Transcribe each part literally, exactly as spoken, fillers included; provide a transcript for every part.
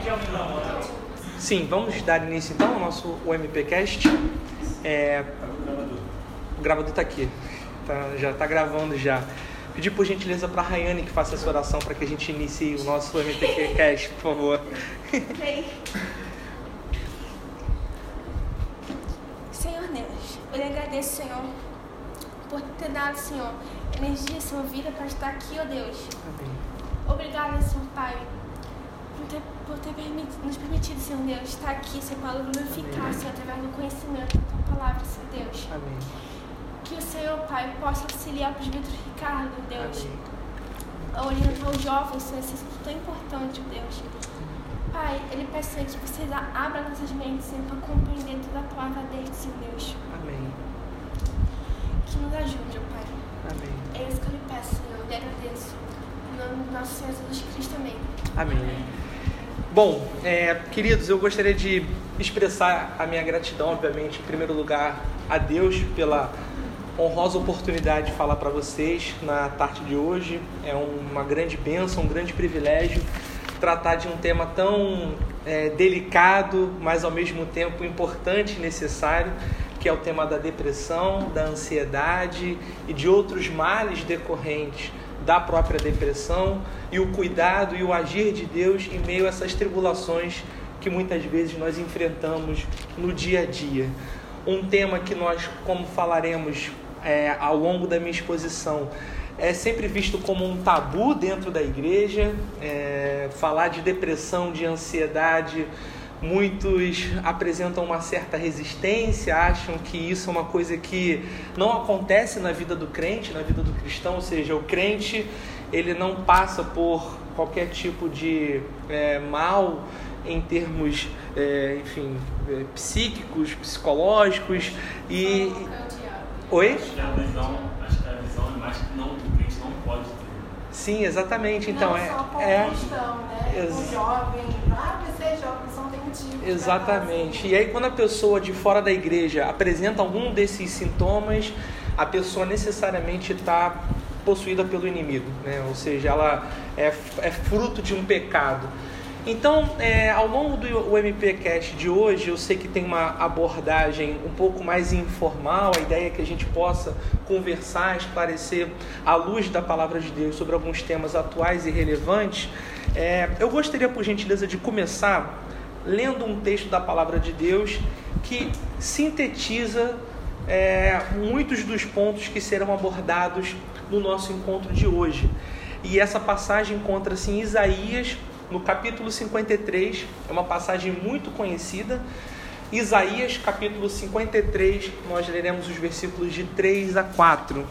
Sim, vamos dar início então ao nosso UMPcast. É, o gravador está aqui, tá, já está gravando já. Pedir por gentileza para a Rayane que faça essa oração para que a gente inicie o nosso UMPcast, por favor. Senhor Deus, eu lhe agradeço, Senhor, por ter dado, Senhor, energia, Senhor, vida para estar aqui, ó Deus. Amém. Obrigada, Senhor Pai, por ter, por ter permitido, nos permitido, Senhor Deus, estar aqui, Senhor, para glorificar, Senhor, através do conhecimento da Tua palavra, Senhor Deus. Amém. Que o Senhor, Pai, possa auxiliar o presbítero Ricardo, Deus, Amém. a orientar os jovens, Senhor, esse assunto tão importante, Deus. Pai, ele peço, Senhor, que vocês abram nossas mentes, Senhor, para compreender toda a palavra dele, Senhor Deus. Amém. Que nos ajude, ó Pai. Amém. É isso que eu lhe peço, Senhor. Eu lhe agradeço. Em nome do nosso Senhor Jesus Cristo, amém. Amém. Bom, é, queridos, eu gostaria de expressar a minha gratidão, obviamente, em primeiro lugar, a Deus pela honrosa oportunidade de falar para vocês na tarde de hoje. É uma grande bênção, um grande privilégio tratar de um tema tão é, delicado, mas ao mesmo tempo importante e necessário, que é o tema da depressão, da ansiedade e de outros males decorrentes da própria depressão, e o cuidado e o agir de Deus em meio a essas tribulações que muitas vezes nós enfrentamos no dia a dia. Um tema que nós, como falaremos é, ao longo da minha exposição, é sempre visto como um tabu dentro da igreja. É, falar de depressão, de ansiedade, muitos apresentam uma certa resistência, acham que isso é uma coisa que não acontece na vida do crente, na vida do cristão, ou seja, o crente ele não passa por qualquer tipo de é, mal em termos, é, enfim, é, psíquicos, psicológicos e... Oi? Acho que a visão, acho que a visão é mais que não, o crente não pode ter. Sim, exatamente. Então, não é, só com é... o cristão, né? Ex- Com o jovem. Ah, você jovem, são tem motivos. Exatamente. E aí, quando a pessoa de fora da igreja apresenta algum desses sintomas, a pessoa necessariamente está possuída pelo inimigo, né? Ou seja, ela é, é fruto de um pecado. Então, é, ao longo do UMPcast de hoje, eu sei que tem uma abordagem um pouco mais informal. A ideia é que a gente possa conversar, esclarecer à luz da palavra de Deus sobre alguns temas atuais e relevantes. É, eu gostaria, por gentileza, de começar lendo um texto da palavra de Deus que sintetiza é, muitos dos pontos que serão abordados no nosso encontro de hoje. E essa passagem encontra-se em Isaías, no capítulo cinquenta e três, é uma passagem muito conhecida. Isaías, capítulo cinquenta e três, nós leremos os versículos de três a quatro,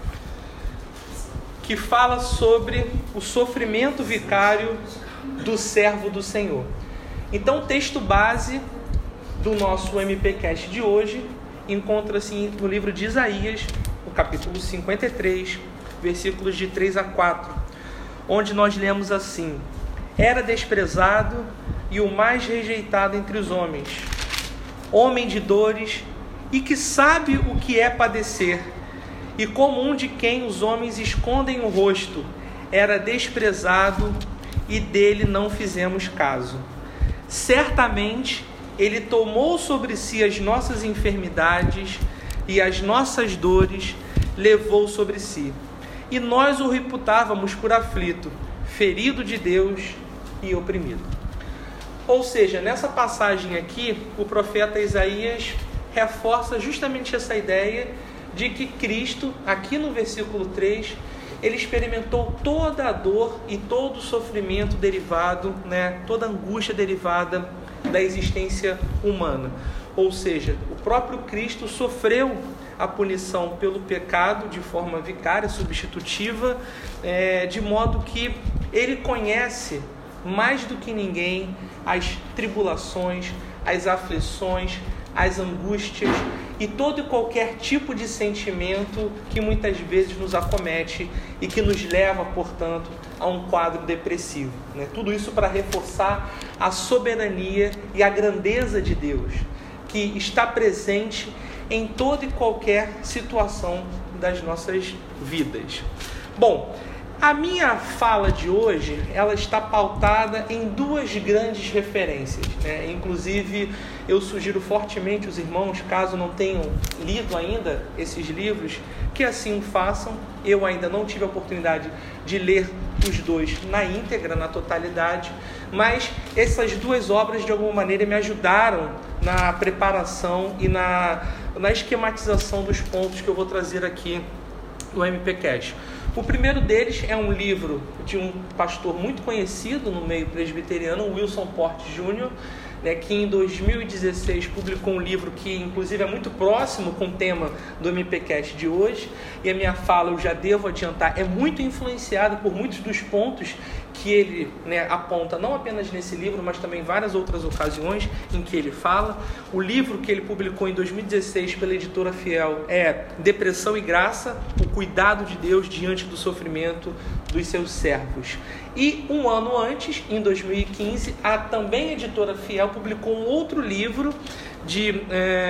que fala sobre o sofrimento vicário do servo do Senhor. Então, o texto base do nosso UMPcast de hoje encontra-se no livro de Isaías, no capítulo cinquenta e três, versículos de três a quatro, onde nós lemos assim: Era desprezado e o mais rejeitado entre os homens, homem de dores e que sabe o que é padecer, e como um de quem os homens escondem o rosto, era desprezado e dele não fizemos caso. Certamente ele tomou sobre si as nossas enfermidades e as nossas dores levou sobre si, e nós o reputávamos por aflito, ferido de Deus e oprimido. Ou seja, nessa passagem aqui, o profeta Isaías reforça justamente essa ideia de que Cristo, aqui no versículo três, ele experimentou toda a dor e todo o sofrimento derivado, né, toda a angústia derivada da existência humana. Ou seja, o próprio Cristo sofreu a punição pelo pecado de forma vicária, substitutiva, é, de modo que ele conhece mais do que ninguém as tribulações, as aflições, as angústias e todo e qualquer tipo de sentimento que muitas vezes nos acomete e que nos leva, portanto, a um quadro depressivo, né? Tudo isso para reforçar a soberania e a grandeza de Deus, que está presente em toda e qualquer situação das nossas vidas. Bom, A minha fala de hoje, ela está pautada em duas grandes referências, né? Inclusive, eu sugiro fortemente os irmãos, caso não tenham lido ainda esses livros, que assim o façam. Eu ainda não tive a oportunidade de ler os dois na íntegra, na totalidade, mas essas duas obras, de alguma maneira, me ajudaram na preparação e na, na esquematização dos pontos que eu vou trazer aqui no MPcast. O primeiro deles é um livro de um pastor muito conhecido no meio presbiteriano, Wilson Portes Júnior, né, que em dois mil e dezesseis publicou um livro que inclusive é muito próximo com o tema do MPcast de hoje, e a minha fala, eu já devo adiantar, é muito influenciada por muitos dos pontos que ele, né, aponta, não apenas nesse livro, mas também em várias outras ocasiões em que ele fala. O livro que ele publicou em dois mil e dezesseis pela editora Fiel é Depressão e Graça, o cuidado de Deus diante do sofrimento dos seus servos. E um ano antes, em dois mil e quinze, a também editora Fiel publicou um outro livro de,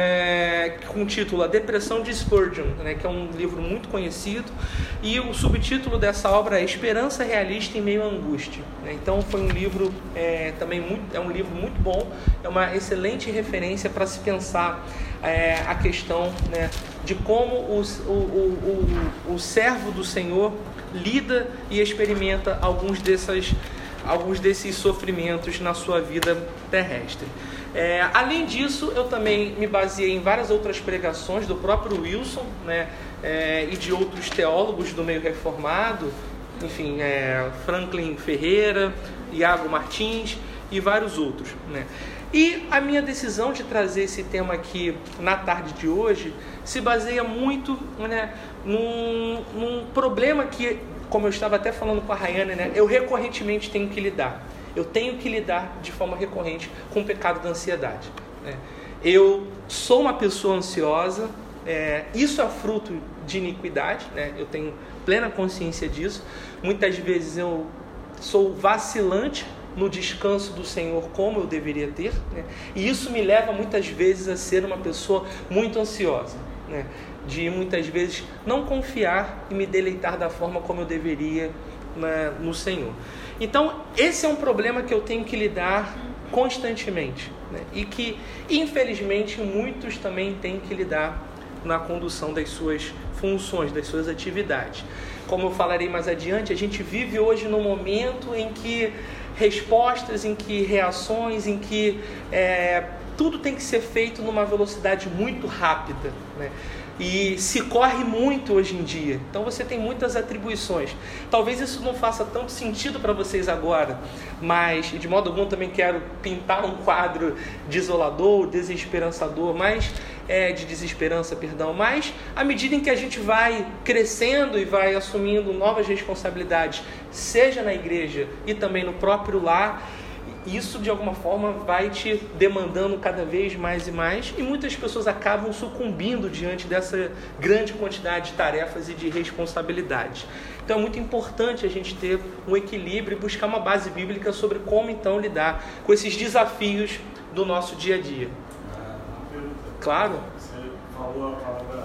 é, com o título A Depressão de Spurgeon, né, que é um livro muito conhecido, e o subtítulo dessa obra é Esperança Realista em Meio à Angústia, né? Então foi um livro é, também muito, é um livro muito bom, é uma excelente referência para se pensar é, a questão, né, de como os, o, o, o, o servo do Senhor lida e experimenta alguns, dessas, alguns desses sofrimentos na sua vida terrestre. É, além disso, eu também me baseei em várias outras pregações do próprio Wilson, né, é, e de outros teólogos do meio reformado, enfim, é, Franklin Ferreira, Iago Martins e vários outros, né. E a minha decisão de trazer esse tema aqui na tarde de hoje se baseia muito, né, num, num problema que, como eu estava até falando com a Rayane, né, eu recorrentemente tenho que lidar. Eu tenho que lidar de forma recorrente com o pecado da ansiedade, né? Eu sou uma pessoa ansiosa, é, isso é fruto de iniquidade, né? Eu tenho plena consciência disso. Muitas vezes eu sou vacilante no descanso do Senhor como eu deveria ter, né? E isso me leva muitas vezes a ser uma pessoa muito ansiosa, né? De muitas vezes não confiar e me deleitar da forma como eu deveria na, no Senhor. Então, esse é um problema que eu tenho que lidar constantemente, né? E que, infelizmente, muitos também têm que lidar na condução das suas funções, das suas atividades. Como eu falarei mais adiante, a gente vive hoje num momento em que respostas, em que reações, em que é, tudo tem que ser feito numa velocidade muito rápida, né? E se corre muito hoje em dia. Então você tem muitas atribuições. Talvez isso não faça tanto sentido para vocês agora, mas, e de modo algum também quero pintar um quadro desolador, desesperançador, mas, é, de desesperança, perdão, mas à medida em que a gente vai crescendo e vai assumindo novas responsabilidades, seja na igreja e também no próprio lar, isso de alguma forma vai te demandando cada vez mais e mais, e muitas pessoas acabam sucumbindo diante dessa grande quantidade de tarefas e de responsabilidades. Então é muito importante a gente ter um equilíbrio e buscar uma base bíblica sobre como então lidar com esses desafios do nosso dia a dia. Uma pergunta. Claro. Você falou a palavra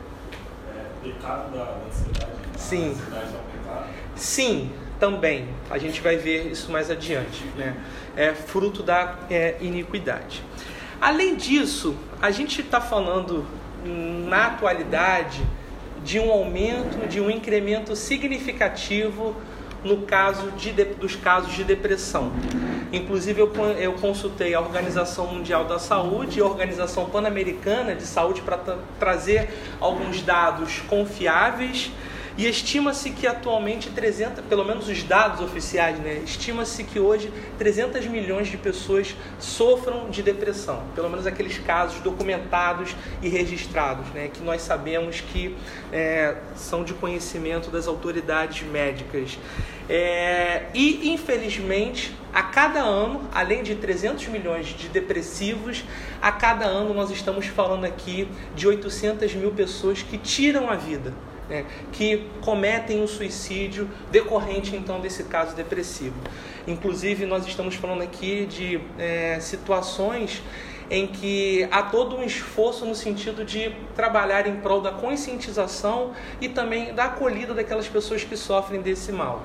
é, pecado da ansiedade. Sim. A ansiedade é um pecado? Sim, também. A gente vai ver isso mais adiante, né? É fruto da é, iniquidade. Além disso, a gente está falando na atualidade de um aumento, de um incremento significativo no caso de, dos casos de depressão. Inclusive eu, eu consultei a Organização Mundial da Saúde e a Organização Pan-Americana de Saúde para tra- trazer alguns dados confiáveis. E estima-se que atualmente trezentos, pelo menos os dados oficiais, né? Estima-se que hoje trezentos milhões de pessoas sofram de depressão. Pelo menos aqueles casos documentados e registrados, né? Que nós sabemos que é, são de conhecimento das autoridades médicas. É, e, infelizmente, a cada ano, além de trezentos milhões de depressivos, a cada ano nós estamos falando aqui de oitocentas mil pessoas que tiram a vida, né, que cometem o suicídio decorrente então desse caso depressivo. Inclusive nós estamos falando aqui de é, situações em que há todo um esforço no sentido de trabalhar em prol da conscientização e também da acolhida daquelas pessoas que sofrem desse mal.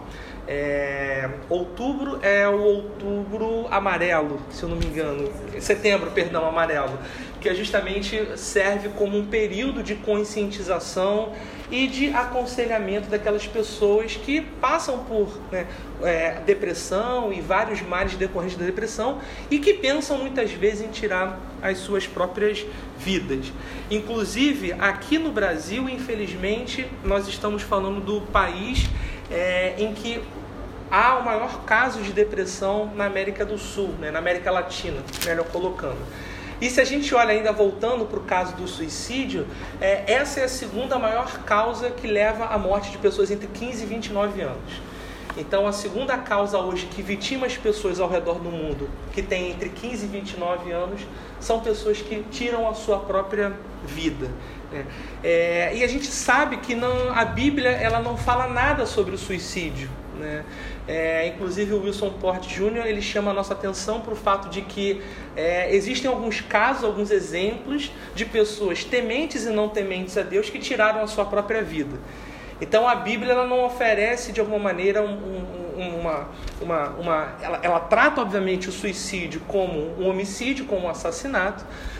É, outubro é o outubro amarelo, se eu não me engano, setembro, perdão, amarelo, que justamente serve como um período de conscientização e de aconselhamento daquelas pessoas que passam por né, é, depressão e vários males decorrentes da depressão e que pensam muitas vezes em tirar as suas próprias vidas. Inclusive, aqui no Brasil, infelizmente, nós estamos falando do país é, em que há o maior caso de depressão na América do Sul, né, na América Latina, melhor colocando. E se a gente olha ainda voltando para o caso do suicídio, é, essa é a segunda maior causa que leva à morte de pessoas entre quinze e vinte e nove anos. Então, a segunda causa hoje que vitima as pessoas ao redor do mundo, que tem entre quinze e vinte e nove anos, são pessoas que tiram a sua própria vida. Né? É, e a gente sabe que não, a Bíblia ela não fala nada sobre o suicídio. Né? É, inclusive o Wilson Porte Júnior ele chama a nossa atenção para o fato de que é, existem alguns casos, alguns exemplos de pessoas tementes e não tementes a Deus que tiraram a sua própria vida. Então a Bíblia ela não oferece de alguma maneira um, um, uma, uma, uma ela, ela trata obviamente o suicídio como um homicídio, como um assassinato,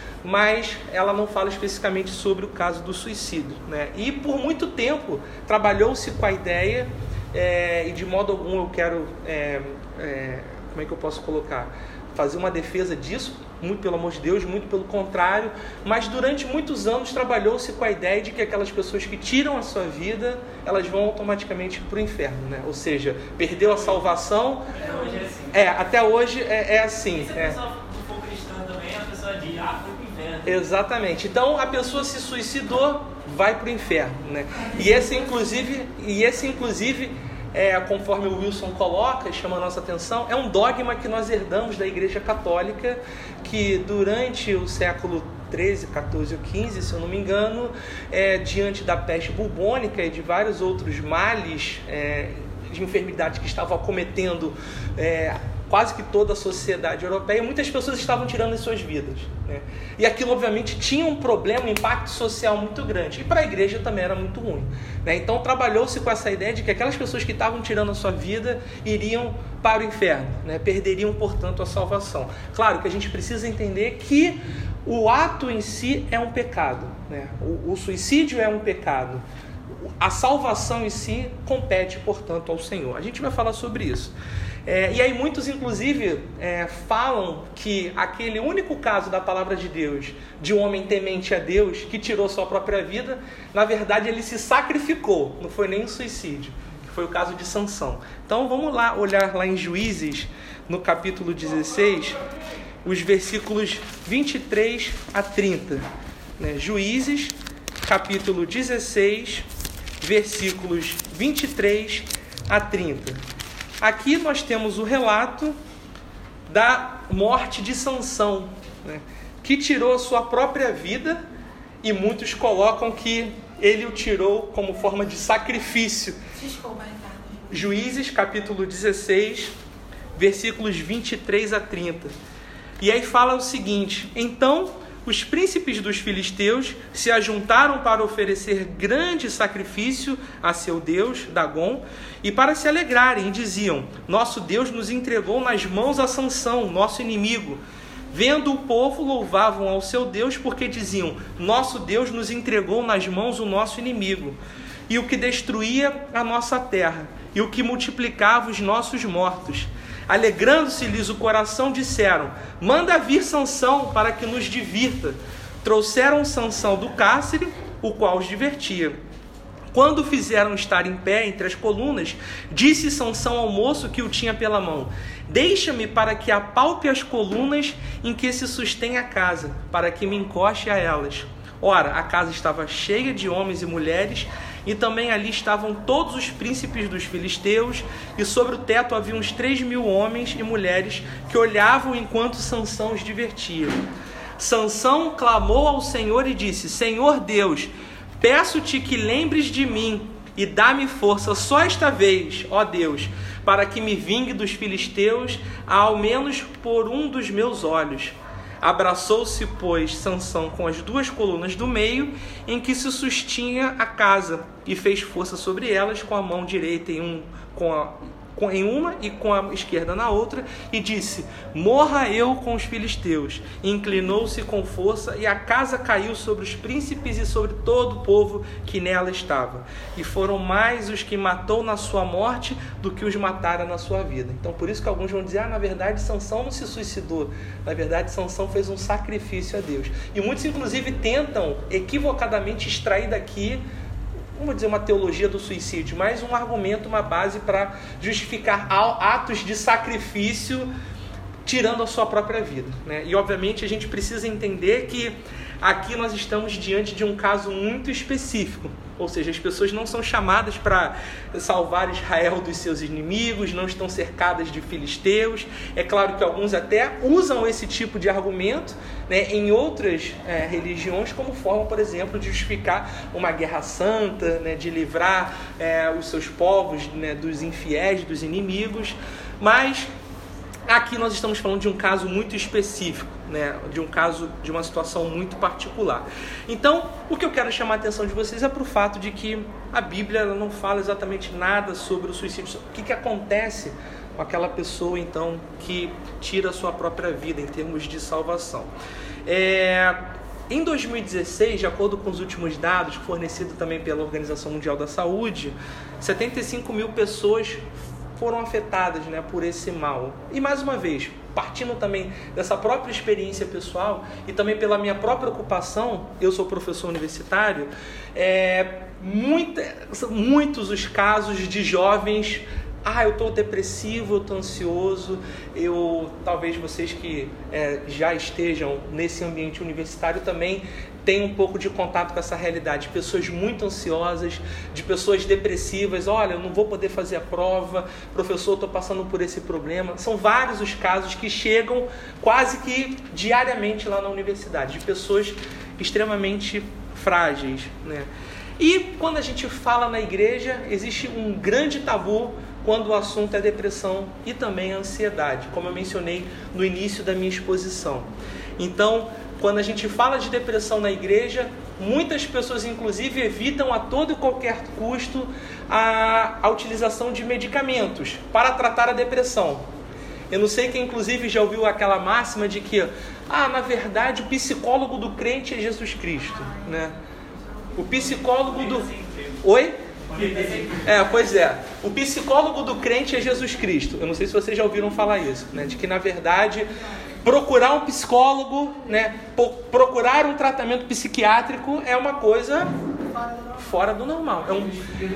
mas ela não fala especificamente sobre o caso do suicídio, né? E por muito tempo trabalhou-se com a ideia É, e de modo algum eu quero, é, é, como é que eu posso colocar, fazer uma defesa disso, muito pelo amor de Deus, muito pelo contrário, mas durante muitos anos trabalhou-se com a ideia de que aquelas pessoas que tiram a sua vida, elas vão automaticamente para o inferno, né? Ou seja, perdeu a salvação. Até hoje é assim. É, até hoje é, é assim. E se a é. pessoa for cristã também, a pessoa diz, ah, foi para o inferno. Exatamente. Então a pessoa se suicidou, vai para o inferno, né? E esse inclusive, e esse inclusive é, conforme o Wilson coloca, chama a nossa atenção, é um dogma que nós herdamos da Igreja Católica, que durante o século treze, quatorze ou quinze, se eu não me engano, é, diante da peste bubônica e de vários outros males é, de enfermidade que estavam acometendo é, quase que toda a sociedade europeia, muitas pessoas estavam tirando as suas vidas, né? E aquilo obviamente tinha um problema, um impacto social muito grande, e para a igreja também era muito ruim, né? Então trabalhou-se com essa ideia de que aquelas pessoas que estavam tirando a sua vida iriam para o inferno, né? Perderiam, portanto, a salvação. Claro que a gente precisa entender que o ato em si é um pecado, né? o, o suicídio é um pecado. A salvação em si compete, portanto, ao Senhor. A gente vai falar sobre isso. É, e aí muitos, inclusive, é, falam que aquele único caso da palavra de Deus, de um homem temente a Deus, que tirou sua própria vida, na verdade ele se sacrificou, não foi nem um suicídio, que foi o caso de Sansão. Então vamos lá olhar lá em Juízes, no capítulo dezesseis, os versículos vinte e três a trinta. Né? Juízes, capítulo dezesseis, versículos vinte e três a trinta. Aqui nós temos o relato da morte de Sansão, né, que tirou a sua própria vida, e muitos colocam que ele o tirou como forma de sacrifício. Desculpa, Ricardo. Juízes, capítulo dezesseis, versículos vinte e três a trinta. E aí fala o seguinte: então os príncipes dos filisteus se ajuntaram para oferecer grande sacrifício a seu Deus, Dagom, e para se alegrarem, e diziam: nosso Deus nos entregou nas mãos a Sansão, nosso inimigo. Vendo o povo, louvavam ao seu Deus, porque diziam: nosso Deus nos entregou nas mãos o nosso inimigo, e o que destruía a nossa terra, e o que multiplicava os nossos mortos. Alegrando-se-lhes o coração, disseram: manda vir Sansão para que nos divirta. Trouxeram Sansão do cárcere, o qual os divertia. Quando o fizeram estar em pé entre as colunas, disse Sansão ao moço que o tinha pela mão: deixa-me para que apalpe as colunas em que se sustém a casa, para que me encoste a elas. Ora, a casa estava cheia de homens e mulheres, e também ali estavam todos os príncipes dos filisteus, e sobre o teto havia uns três mil homens e mulheres que olhavam enquanto Sansão os divertia. Sansão clamou ao Senhor e disse: Senhor Deus, peço-te que lembres de mim e dá-me força só esta vez, ó Deus, para que me vingue dos filisteus, ao menos por um dos meus olhos. Abraçou-se, pois, Sansão com as duas colunas do meio, em que se sustinha a casa, e fez força sobre elas com a mão direita em, um, com a, com, em uma e com a esquerda na outra, e disse: morra eu com os filisteus. E inclinou-se com força, e a casa caiu sobre os príncipes e sobre todo o povo que nela estava. E foram mais os que matou na sua morte do que os mataram na sua vida. Então, por isso que alguns vão dizer: ah, na verdade, Sansão não se suicidou. Na verdade, Sansão fez um sacrifício a Deus. E muitos, inclusive, tentam equivocadamente extrair daqui, vamos dizer, uma teologia do suicídio, mas um argumento, uma base para justificar atos de sacrifício tirando a sua própria vida, né? E obviamente a gente precisa entender que aqui nós estamos diante de um caso muito específico, ou seja, as pessoas não são chamadas para salvar Israel dos seus inimigos, não estão cercadas de filisteus. É claro que alguns até usam esse tipo de argumento, né, em outras é, religiões, como forma, por exemplo, de justificar uma guerra santa, né, de livrar é, os seus povos, né, dos infiéis, dos inimigos. Mas aqui nós estamos falando de um caso muito específico, né? De um caso, de uma situação muito particular. Então, o que eu quero chamar a atenção de vocês é para o fato de que a Bíblia ela não fala exatamente nada sobre o suicídio. O que, que acontece com aquela pessoa, então, que tira a sua própria vida em termos de salvação. É... Em dois mil e dezesseis, de acordo com os últimos dados fornecidos também pela Organização Mundial da Saúde, setenta e cinco mil pessoas foram afetadas, né, por esse mal. E mais uma vez, partindo também dessa própria experiência pessoal e também pela minha própria ocupação, eu sou professor universitário, é, muita, muitos os casos de jovens: ah, eu estou depressivo, eu estou ansioso. Eu, talvez vocês que é, já estejam nesse ambiente universitário também tenham um pouco de contato com essa realidade. Pessoas muito ansiosas, de pessoas depressivas: olha, eu não vou poder fazer a prova, professor, estou passando por esse problema. São vários os casos que chegam quase que diariamente lá na universidade, de pessoas extremamente frágeis, né? E quando a gente fala na igreja, existe um grande tabu quando o assunto é depressão e também a ansiedade, como eu mencionei no início da minha exposição. Então, quando a gente fala de depressão na igreja, muitas pessoas, inclusive, evitam a todo e qualquer custo a, a utilização de medicamentos para tratar a depressão. Eu não sei quem, inclusive, já ouviu aquela máxima de que, ah, na verdade, o psicólogo do crente é Jesus Cristo, né? O psicólogo do... Oi? É, pois é. O psicólogo do crente é Jesus Cristo. Eu não sei se vocês já ouviram falar isso, né? De que, na verdade, procurar um psicólogo, né? Procurar um tratamento psiquiátrico é uma coisa fora do normal. É um...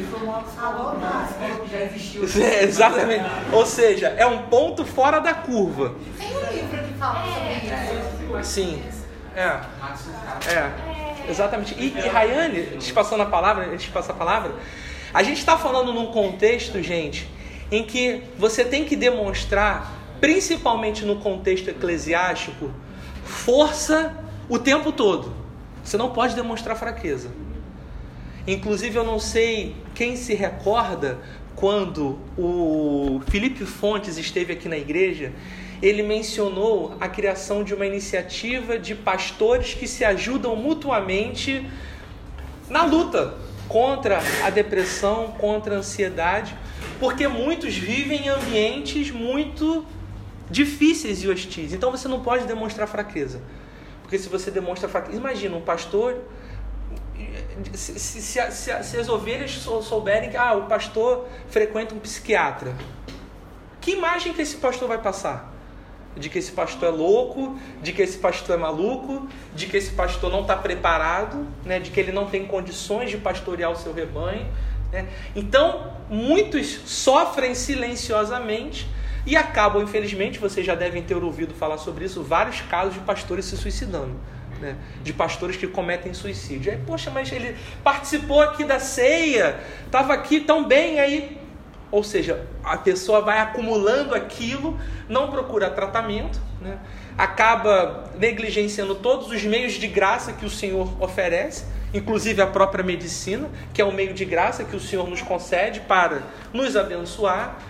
É, exatamente. Ou seja, é um ponto fora da curva. Tem um livro que fala sobre isso. Sim. É. É. Exatamente. E, e Rayane, te passando a palavra, te passa a palavra, a gente está falando num contexto, gente, em que você tem que demonstrar, principalmente no contexto eclesiástico, força o tempo todo. Você não pode demonstrar fraqueza. Inclusive, eu não sei quem se recorda quando o Felipe Fontes esteve aqui na igreja. Ele mencionou a criação de uma iniciativa de pastores que se ajudam mutuamente na luta contra a depressão, contra a ansiedade, porque muitos vivem em ambientes muito difíceis e hostis. Então você não pode demonstrar fraqueza, porque se você demonstra fraqueza... Imagina um pastor... Se, se, se, se, se as ovelhas souberem que ah, o pastor frequenta um psiquiatra, que imagem que esse pastor vai passar? De que esse pastor é louco, de que esse pastor é maluco, de que esse pastor não está preparado, né? De que ele não tem condições de pastorear o seu rebanho, né? Então, muitos sofrem silenciosamente e acabam, infelizmente, vocês já devem ter ouvido falar sobre isso, vários casos de pastores se suicidando, né? De pastores que cometem suicídio. Aí, poxa, mas ele participou aqui da ceia, estava aqui tão bem, aí... Ou seja, a pessoa vai acumulando aquilo, não procura tratamento, né? Acaba negligenciando todos os meios de graça que o Senhor oferece, inclusive a própria medicina, que é um meio de graça que o Senhor nos concede para nos abençoar.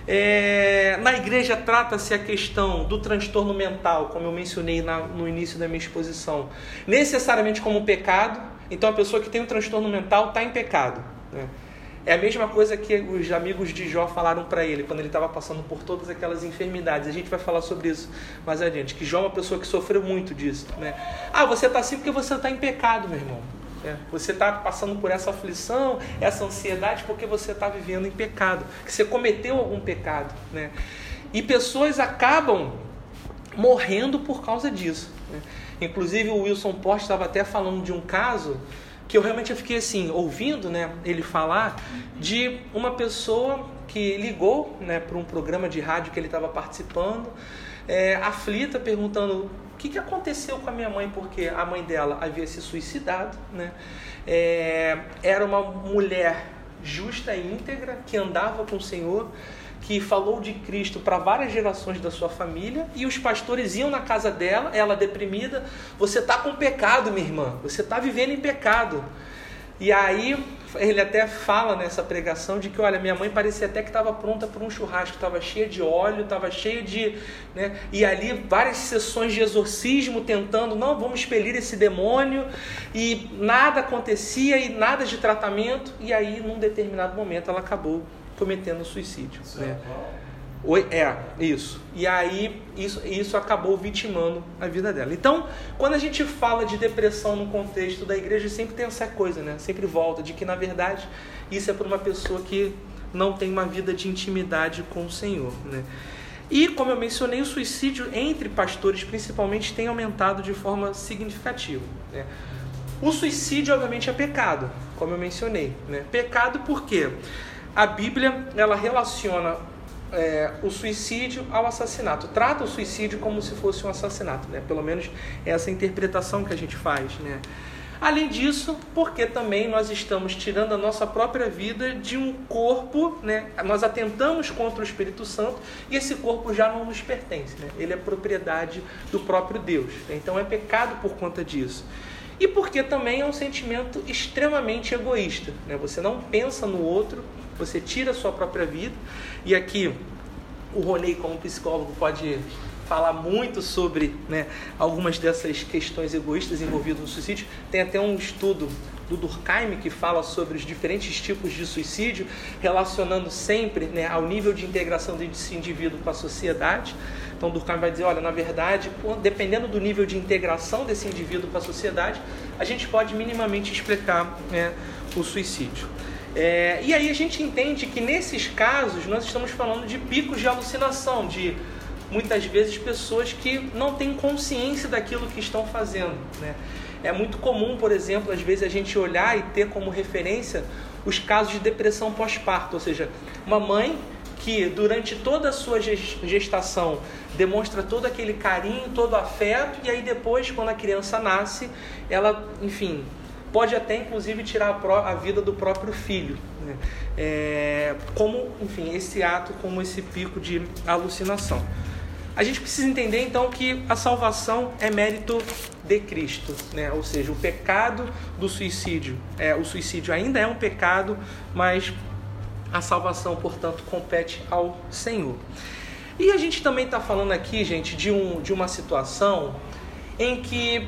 É, na igreja trata-se a questão do transtorno mental, como eu mencionei na, no início da minha exposição, necessariamente como um pecado. Então a pessoa que tem um transtorno mental está em pecado, né? É a mesma coisa que os amigos de Jó falaram para ele, quando ele estava passando por todas aquelas enfermidades. A gente vai falar sobre isso mais adiante, que Jó é uma pessoa que sofreu muito disso, né? Ah, você está assim porque você está em pecado, meu irmão. É, você está passando por essa aflição, essa ansiedade, porque você está vivendo em pecado, que você cometeu algum pecado, né? E pessoas acabam morrendo por causa disso, né? Inclusive o Wilson Post estava até falando de um caso que eu realmente fiquei assim, ouvindo, né, ele falar de uma pessoa que ligou, né, para um programa de rádio que ele estava participando, é, aflita, perguntando o que, que aconteceu com a minha mãe, porque a mãe dela havia se suicidado, né? É, era uma mulher justa e íntegra, que andava com o Senhor, que falou de Cristo para várias gerações da sua família, e os pastores iam na casa dela, ela deprimida: você está com pecado, minha irmã, você está vivendo em pecado. E aí ele até fala nessa pregação de que, olha, minha mãe parecia até que estava pronta para um churrasco, estava cheia de óleo, estava cheia de... né? E ali várias sessões de exorcismo tentando, não, vamos expelir esse demônio, e nada acontecia, e nada de tratamento, e aí num determinado momento ela acabou cometendo suicídio, né? Oi, é, isso. E aí, isso, isso acabou vitimando a vida dela. Então, quando a gente fala de depressão no contexto da igreja, sempre tem essa coisa, né? Sempre volta de que, na verdade, isso é para uma pessoa que não tem uma vida de intimidade com o Senhor, né? E, como eu mencionei, o suicídio entre pastores, principalmente, tem aumentado de forma significativa, né? O suicídio, obviamente, é pecado, como eu mencionei, né? Pecado porque a Bíblia, ela relaciona É, o suicídio ao assassinato, trata o suicídio como se fosse um assassinato, né? Pelo menos é essa interpretação que a gente faz, né? Além disso, porque também nós estamos tirando a nossa própria vida de um corpo, né? Nós atentamos contra o Espírito Santo e esse corpo já não nos pertence, né? Ele é propriedade do próprio Deus, né? Então é pecado por conta disso. E porque também é um sentimento extremamente egoísta, né? Você não pensa no outro, você tira a sua própria vida. E aqui o Ronei, como psicólogo, pode falar muito sobre, né, algumas dessas questões egoístas envolvidas no suicídio. Tem até um estudo do Durkheim que fala sobre os diferentes tipos de suicídio, relacionando sempre, né, ao nível de integração desse indivíduo com a sociedade. Então Durkheim vai dizer, olha, na verdade, dependendo do nível de integração desse indivíduo com a sociedade, a gente pode minimamente explicar, né, o suicídio. É, e aí a gente entende que nesses casos nós estamos falando de picos de alucinação, de muitas vezes pessoas que não têm consciência daquilo que estão fazendo, né? É muito comum, por exemplo, às vezes a gente olhar e ter como referência os casos de depressão pós-parto, ou seja, uma mãe que durante toda a sua gestação demonstra todo aquele carinho, todo afeto, e aí depois, quando a criança nasce, ela, enfim, pode até inclusive tirar a, pró- a vida do próprio filho, né? É, como, enfim, esse ato, como esse pico de alucinação. A gente precisa entender então que a salvação é mérito de Cristo, né? Ou seja, o pecado do suicídio, é, o suicídio ainda é um pecado, mas a salvação, portanto, compete ao Senhor. E a gente também está falando aqui, gente, de, um, de uma situação em que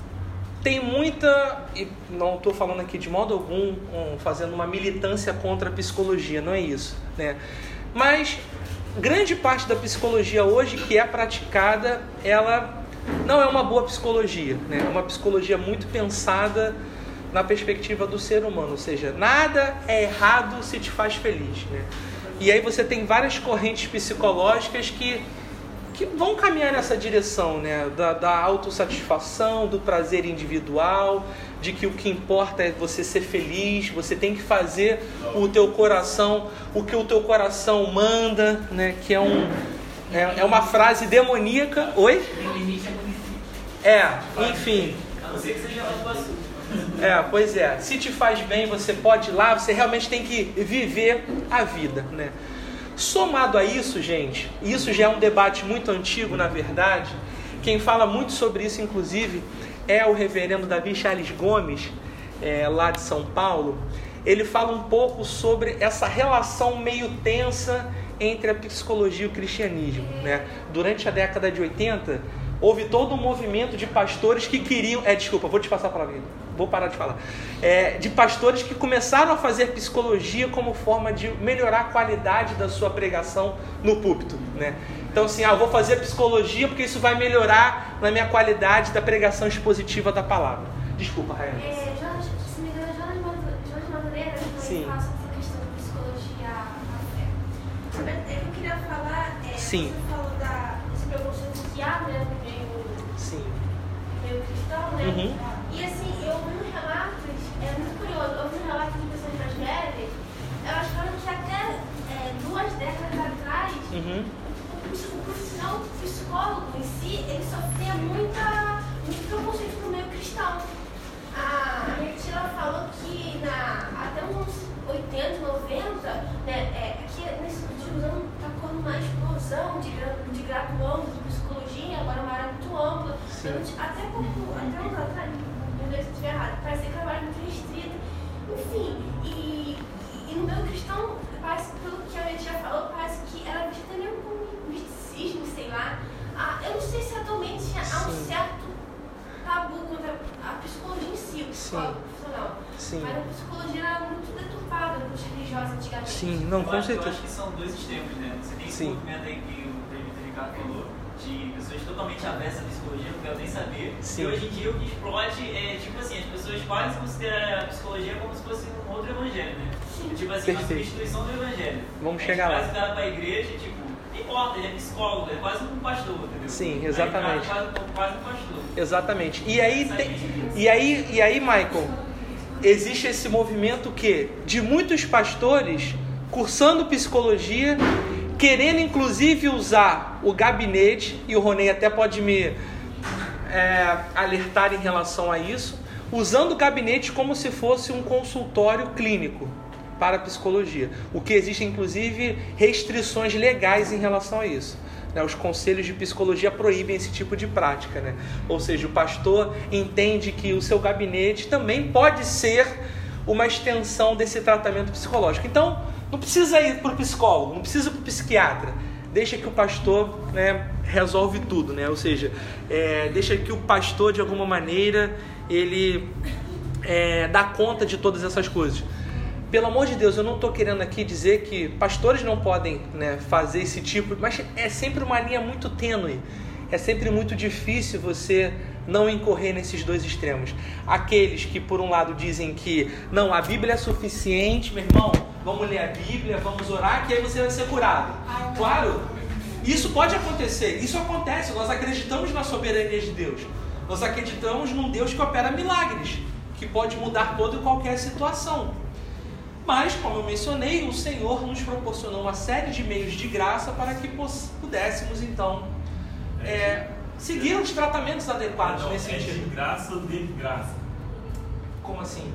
tem muita, e não estou falando aqui de modo algum um, fazendo uma militância contra a psicologia, não é isso, né? Mas grande parte da psicologia hoje que é praticada, ela não é uma boa psicologia, né? É uma psicologia muito pensada na perspectiva do ser humano, ou seja, nada é errado se te faz feliz, né? E aí você tem várias correntes psicológicas que que vão caminhar nessa direção, né? Da, da autossatisfação, do prazer individual, de que o que importa é você ser feliz, você tem que fazer o teu coração, o que o teu coração manda, né? Que é, um, é, é uma frase demoníaca. Oi? É, enfim. A não ser que seja algo assim. É, pois é. Se te faz bem, você pode ir lá, você realmente tem que viver a vida, né? Somado a isso, gente, isso já é um debate muito antigo, na verdade. Quem fala muito sobre isso, inclusive, é o reverendo Davi Charles Gomes, é, lá de São Paulo. Ele fala um pouco sobre essa relação meio tensa entre a psicologia e o cristianismo, né? Durante a década de oitenta, houve todo um movimento de pastores que queriam... É, desculpa, vou te passar a palavra. Vou parar de falar. É, de pastores que começaram a fazer psicologia como forma de melhorar a qualidade da sua pregação no púlpito, né? Então, assim, ah, eu vou fazer psicologia porque isso vai melhorar na minha qualidade da pregação expositiva da palavra. Desculpa, Raia. É, Jorge, se me engano, Jorge Madureira, Jorge Madureira também fala sobre essa questão da psicologia na fé. Eu queria falar, é, Sim. você falou da, desse preconceito que há, né, no meio, Sim. meio cristão, né? Uhum. E assim, eu ouvi um relato, é muito curioso, eu ouvi um relato de pessoas mais velhas, elas falam que até é, duas décadas atrás, Uhum. o profissional psicólogo em si, ele sofria muita, muito preconceito no meio cristão. A minha tia ela falou que na, até uns oitenta, noventa, né, é, aqui nesses últimos anos está ocorrendo uma explosão de, de graduando de psicologia, agora é uma área muito ampla. Então, até pouco, até uns atrás, meu Deus, se estiver errado, parece que era muito restrita. Enfim, e, e no meio cristão, parece, pelo que a minha tia falou, parece que era vista meio como misticismo, sei lá. Ah, eu não sei se atualmente há um certo tabu contra a psicologia em si, o psicólogo profissional. Sim. Mas a psicologia era muito deturpada nos religiosos antigamente. Sim, não, com eu, acho, eu certeza. acho que são dois extremos, né? Você tem esse Sim. movimento aí que o presbítero Ricardo falou, de pessoas totalmente avessas à psicologia, não quero nem saber. Sim. E hoje em dia o que explode é, tipo assim, as pessoas quase consideram a psicologia como se fosse um outro evangelho, né? Sim. Tipo assim, uma Perfeito. substituição do evangelho. Vamos a chegar lá. gente traz o cara pra igreja, tipo, não importa, ele é psicólogo, ele é quase um pastor, entendeu? Sim, Aí exatamente. o cara é quase, quase um pastor. Exatamente. E aí, tem, e aí, e aí, Michael, existe esse movimento que de muitos pastores cursando psicologia, querendo inclusive usar o gabinete, e o Ronei até pode me é, alertar em relação a isso, usando o gabinete como se fosse um consultório clínico para a psicologia, o que existe inclusive restrições legais em relação a isso. Né, os conselhos de psicologia proíbem esse tipo de prática, né? Ou seja, o pastor entende que o seu gabinete também pode ser uma extensão desse tratamento psicológico. Então, não precisa ir para o psicólogo, não precisa ir para o psiquiatra. Deixa que o pastor, né, resolve tudo, né? Ou seja, é, deixa que o pastor, de alguma maneira, ele é, dá conta de todas essas coisas. Pelo amor de Deus, eu não estou querendo aqui dizer que pastores não podem, né, fazer esse tipo, mas é sempre uma linha muito tênue. É sempre muito difícil você não incorrer nesses dois extremos. Aqueles que, por um lado, dizem que não, a Bíblia é suficiente, meu irmão, vamos ler a Bíblia, vamos orar, que aí você vai ser curado. Claro, isso pode acontecer, isso acontece, nós acreditamos na soberania de Deus. Nós acreditamos num Deus que opera milagres, que pode mudar toda e qualquer situação. Mas, como eu mencionei, o Senhor nos proporcionou uma série de meios de graça para que pudéssemos, então, é, seguir os tratamentos adequados Não, nesse é sentido. de graça ou de graça? Como assim?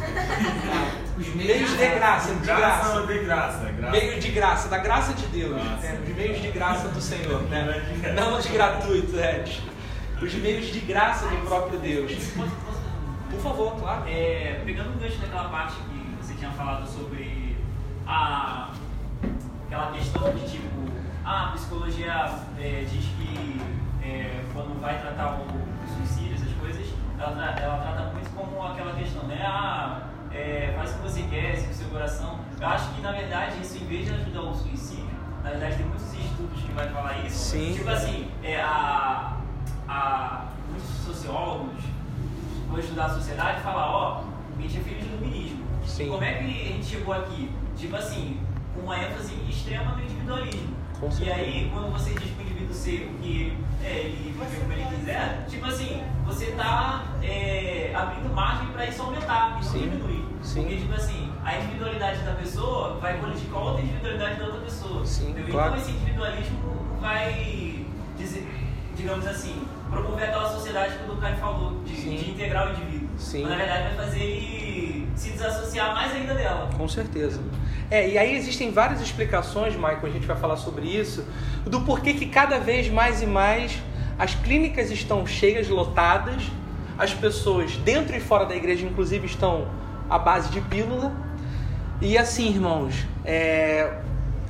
Os Meios de graça, de Graça graça. ou de graça? graça. Meio de graça, da graça de Deus. Graça. Né? Os meios de graça do Senhor. Não Né? é de graça. Não os gratuitos, é. Os meios de graça do próprio Deus. Posso- posso- Por favor, claro. É, pegando o gancho daquela parte que você tinha falado sobre a, aquela questão de tipo, ah, a psicologia é, diz que é, quando vai tratar o, o suicídio, essas coisas, ela, tra- ela trata muito como aquela questão, né? Ah, é, faz o que você quer, siga o seu coração. Eu acho que na verdade isso, em vez de ajudar o suicídio, na verdade tem muitos estudos que vai falar isso. Sim. Tipo assim, é, a, a, muitos sociólogos vão estudar a sociedade e falar, ó, a gente é filho de iluminismo. Sim. Como é que a gente chegou aqui? Tipo assim, com uma ênfase extrema no individualismo. Com E certeza. aí, quando você diz pro indivíduo ser o que ele, é, ele viver como ele quiser, tipo assim, você tá é, abrindo margem para isso aumentar e não Sim. diminuir. Sim. Porque, tipo assim, a individualidade da pessoa vai colidir com a outra individualidade da outra pessoa. Sim, Entendeu? claro. Então, esse individualismo vai, dizer, digamos assim, promover aquela sociedade que o Caio falou, de, Sim. de integrar o indivíduo. Sim. Mas, na verdade, vai fazer ele se desassociar mais ainda dela. Com certeza. É, e aí existem várias explicações, Michael, a gente vai falar sobre isso, do porquê que cada vez mais e mais as clínicas estão cheias, lotadas, as pessoas dentro e fora da igreja, inclusive, estão à base de pílula. E assim, irmãos, é,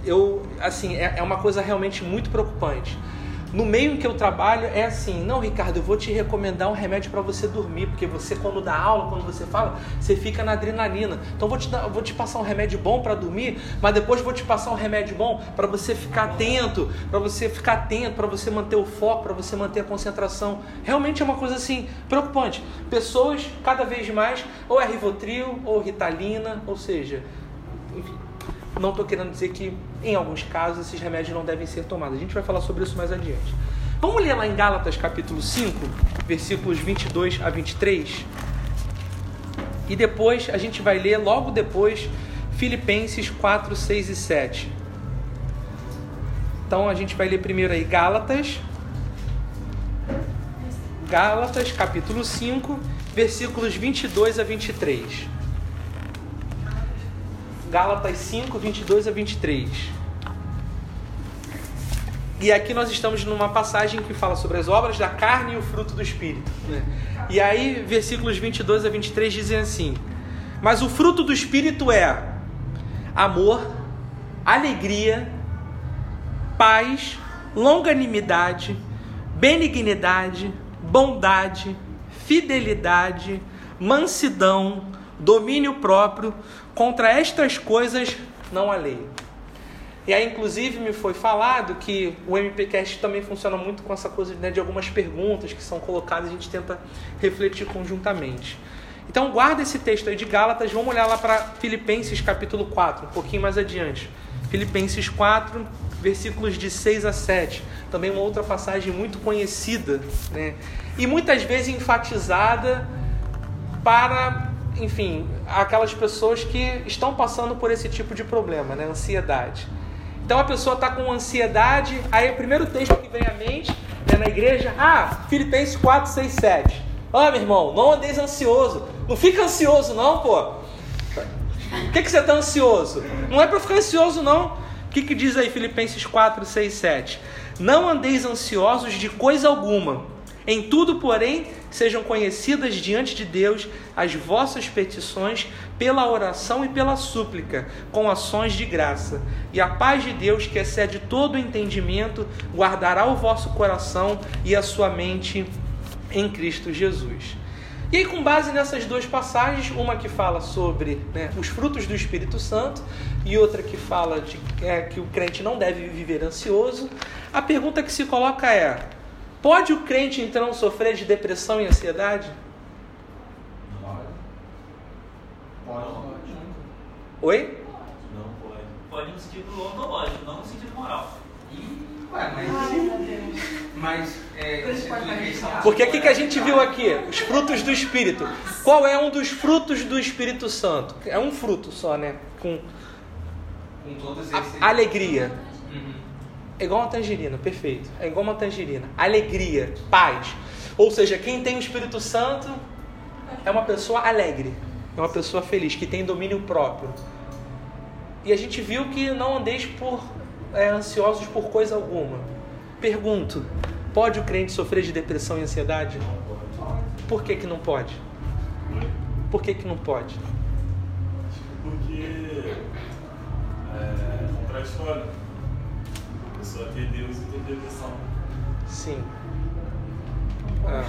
eu, assim, é, é uma coisa realmente muito preocupante. No meio em que eu trabalho é assim, não, Ricardo, eu vou te recomendar um remédio para você dormir, porque você, quando dá aula, quando você fala, você fica na adrenalina. Então eu vou te, dar, eu vou te passar um remédio bom para dormir, mas depois eu vou te passar um remédio bom para você ficar atento, para você ficar atento, para você manter o foco, para você manter a concentração. Realmente é uma coisa assim, preocupante. Pessoas, cada vez mais, ou é Rivotril, ou Ritalina, ou seja, enfim. Não estou querendo dizer que, em alguns casos, esses remédios não devem ser tomados. A gente vai falar sobre isso mais adiante. Vamos ler lá em Gálatas, capítulo cinco, versículos vinte e dois a vinte e três. E depois, a gente vai ler, logo depois, Filipenses quatro, seis e sete. Então, a gente vai ler primeiro aí Gálatas. Gálatas, capítulo cinco, versículos vinte e dois a vinte e três. Gálatas cinco, vinte e dois a vinte e três. E aqui nós estamos numa passagem que fala sobre as obras da carne e o fruto do Espírito, né? E aí, versículos vinte e dois a vinte e três dizem assim: mas o fruto do Espírito é amor, alegria, paz, longanimidade, benignidade, bondade, fidelidade, mansidão, domínio próprio. Contra estas coisas não há lei. E aí, inclusive, me foi falado que o MPcast também funciona muito com essa coisa, né, de algumas perguntas que são colocadas e a gente tenta refletir conjuntamente. Então, guarda esse texto aí de Gálatas. Vamos olhar lá para Filipenses capítulo quatro, um pouquinho mais adiante. Filipenses quatro, versículos de seis a sete. Também uma outra passagem muito conhecida, né? E muitas vezes enfatizada para... enfim, aquelas pessoas que estão passando por esse tipo de problema, né? Ansiedade. Então a pessoa está com ansiedade, aí o primeiro texto que vem à mente, né, na igreja, ah, Filipenses quatro, seis, sete. Ah, meu irmão, não andeis ansioso. Não fica ansioso não, pô. Por que, que você está ansioso? Não é para ficar ansioso não. O que, que diz aí Filipenses quatro, seis, sete? Não andeis ansiosos de coisa alguma. Em tudo, porém, sejam conhecidas diante de Deus as vossas petições pela oração e pela súplica, com ações de graça. E a paz de Deus, que excede todo o entendimento, guardará o vosso coração e a sua mente em Cristo Jesus. E aí, com base nessas duas passagens, uma que fala sobre, né, os frutos do Espírito Santo e outra que fala de é, que o crente não deve viver ansioso, a pergunta que se coloca é: pode o crente, então, sofrer de depressão e ansiedade? Pode. Pode. Oi? Não pode. Pode no sentido ontológico, não no sentido moral. E, ué, mas... mas é, porque o que, que a gente viu aqui? Os frutos do Espírito. Qual é um dos frutos do Espírito Santo? É um fruto só, né? Com, com todos esses... a, alegria. Uhum. É igual uma tangerina, perfeito. É igual uma tangerina. Alegria, paz. Ou seja, quem tem o Espírito Santo é uma pessoa alegre. É uma pessoa feliz, que tem domínio próprio. E a gente viu que não andeis por, é, ansiosos por coisa alguma. Pergunto, pode o crente sofrer de depressão e ansiedade? Por que que não pode? Por que que não pode? Porque é contraditório. A pessoa ter Deus e ter depressão. Sim. Ah.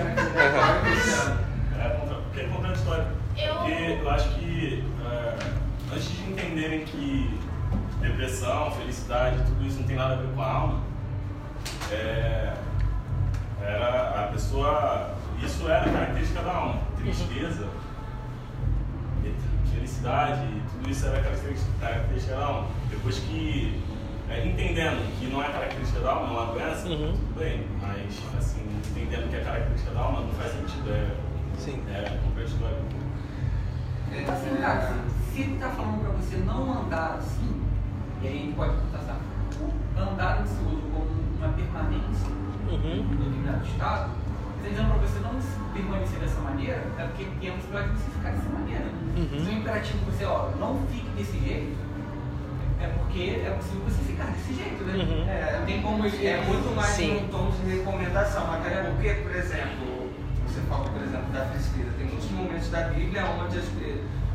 É, porque é contraditório. Eu... Porque eu acho que é, antes de entenderem que depressão, felicidade, tudo isso não tem nada a ver com a alma, é, era a pessoa, isso era a característica da alma. Tristeza, felicidade, tudo isso era característica, característica da alma. Depois que, é, entendendo que não é característica da alma, é uma doença, uhum. tudo bem, mas assim, entendendo que é característica da alma, não faz sentido, é, Sim. é contraditório. É, assim, cara, se ele está falando para você não andar assim, e aí a gente pode contrastar andar ansioso como uma permanência Uhum. em determinado estado, está dizendo para você não permanecer dessa maneira, é porque temos para você ficar dessa maneira. Uhum. Se o imperativo você, ó, não fique desse jeito, é porque é possível você ficar desse jeito, né? Uhum. É, tem como é muito mais Sim. um tom de recomendação, até porque, por exemplo, você falou, por exemplo, da tristeza. Tem muitos momentos da Bíblia onde as,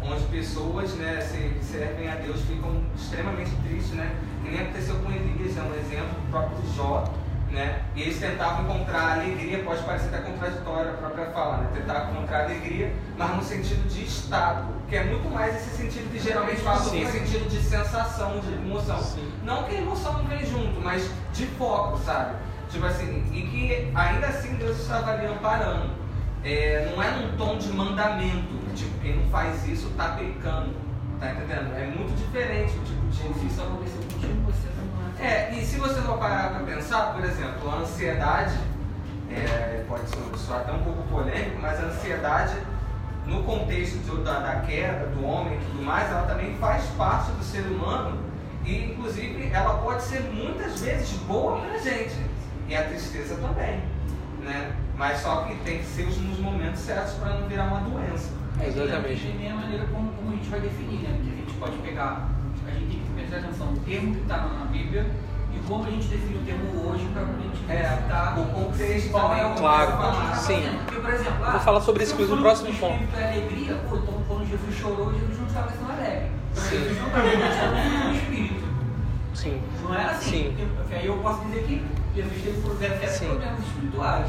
onde pessoas, né, que servem a Deus ficam extremamente tristes, né? Que nem aconteceu com Elias, é um exemplo, o próprio Jó, né? E eles tentavam encontrar alegria, pode parecer até contraditório a própria fala, né? Tentar encontrar alegria, mas no sentido de estado, que é muito mais esse sentido que geralmente fala no sentido de sensação, de emoção. Sim. Não que a emoção não vem junto, mas de foco, sabe? Tipo assim, e que ainda assim Deus estava ali amparando. É, não é num tom de mandamento, tipo, quem não faz isso tá pecando, tá entendendo? É muito diferente o tipo de... Se isso aconteceu contigo, você não é... É, e se você for parar para pensar, por exemplo, a ansiedade, é, pode soar até um pouco polêmico, mas a ansiedade, no contexto de, da, da queda, do homem e tudo mais, ela também faz parte do ser humano e, inclusive, ela pode ser muitas vezes boa pra gente, e a tristeza também, né? Mas só que tem que ser nos momentos certos para não virar uma doença. É, exatamente. Tem a maneira como, como a gente vai definir, né? Porque a gente pode pegar, a gente tem que prestar atenção no termo que está na Bíblia e como a gente define o termo hoje para a gente verificar o contexto. Qual é o claro, tá sim. Porque, por exemplo, ah, vou falar sobre isso no próximo ponto. É alegria, pô, então quando Jesus chorou, Jesus não estava sendo alegre. Jesus não estava sendo um espírito. Sim. Não é assim? Sim. Porque aí eu posso dizer que Jesus teve problemas espirituais.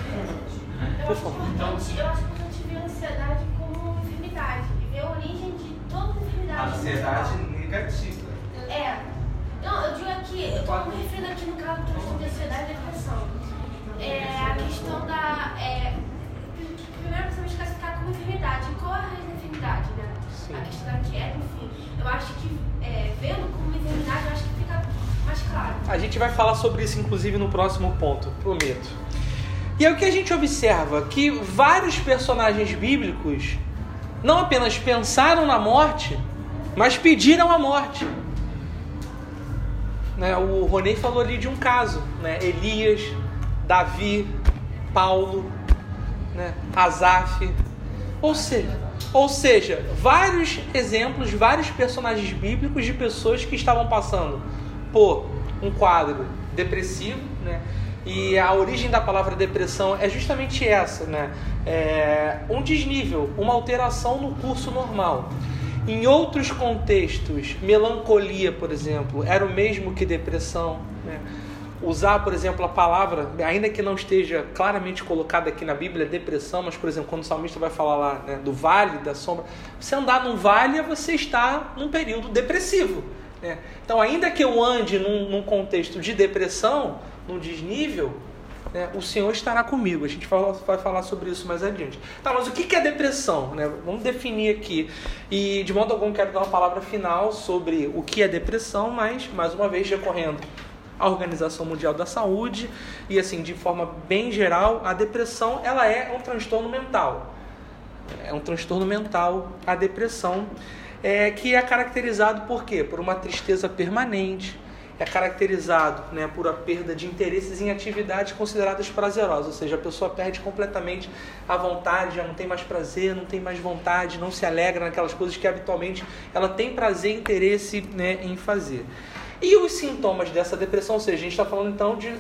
Eu acho importante, eu acho importante ver a ansiedade como uma enfermidade e ver a origem de toda enfermidade. A ansiedade negativa. É. Não, eu digo aqui, eu estou me referindo aqui no caso do transtorno de ansiedade e depressão. É a questão da. É, primeiro precisamos classificar como enfermidade. E qual é a raiz da enfermidade, né? Sim. A questão da queda, enfim. Eu acho que é, vendo como enfermidade, eu acho que fica mais claro. A gente vai falar sobre isso, inclusive, no próximo ponto, prometo. E é o que a gente observa, que vários personagens bíblicos não apenas pensaram na morte, mas pediram a morte. Né? O Ronei falou ali de um caso, né? Elias, Davi, Paulo, né? Asaf. Ou seja, ou seja, vários exemplos, vários personagens bíblicos de pessoas que estavam passando por um quadro depressivo, né? E a origem da palavra depressão é justamente essa, né? É um desnível, uma alteração no curso normal. Em outros contextos, melancolia, por exemplo, era o mesmo que depressão, né? Usar, por exemplo, a palavra, ainda que não esteja claramente colocada aqui na Bíblia, depressão, mas, por exemplo, quando o salmista vai falar lá, né, do vale, da sombra, você andar num vale, você está num período depressivo, né? Então, ainda que eu ande num, num contexto de depressão, num desnível, né, o Senhor estará comigo. A gente vai falar sobre isso mais adiante. Tá, mas o que é depressão? Né? Vamos definir aqui. E de modo algum quero dar uma palavra final sobre o que é depressão, mas, mais uma vez, recorrendo à Organização Mundial da Saúde, e assim, de forma bem geral, a depressão ela é um transtorno mental. É um transtorno mental, a depressão, é, que é caracterizado por quê? Por uma tristeza permanente, é caracterizado, né, por a perda de interesses em atividades consideradas prazerosas, ou seja, a pessoa perde completamente a vontade, já não tem mais prazer, não tem mais vontade, não se alegra naquelas coisas que habitualmente ela tem prazer e interesse, né, em fazer. E os sintomas dessa depressão, ou seja, a gente está falando então de,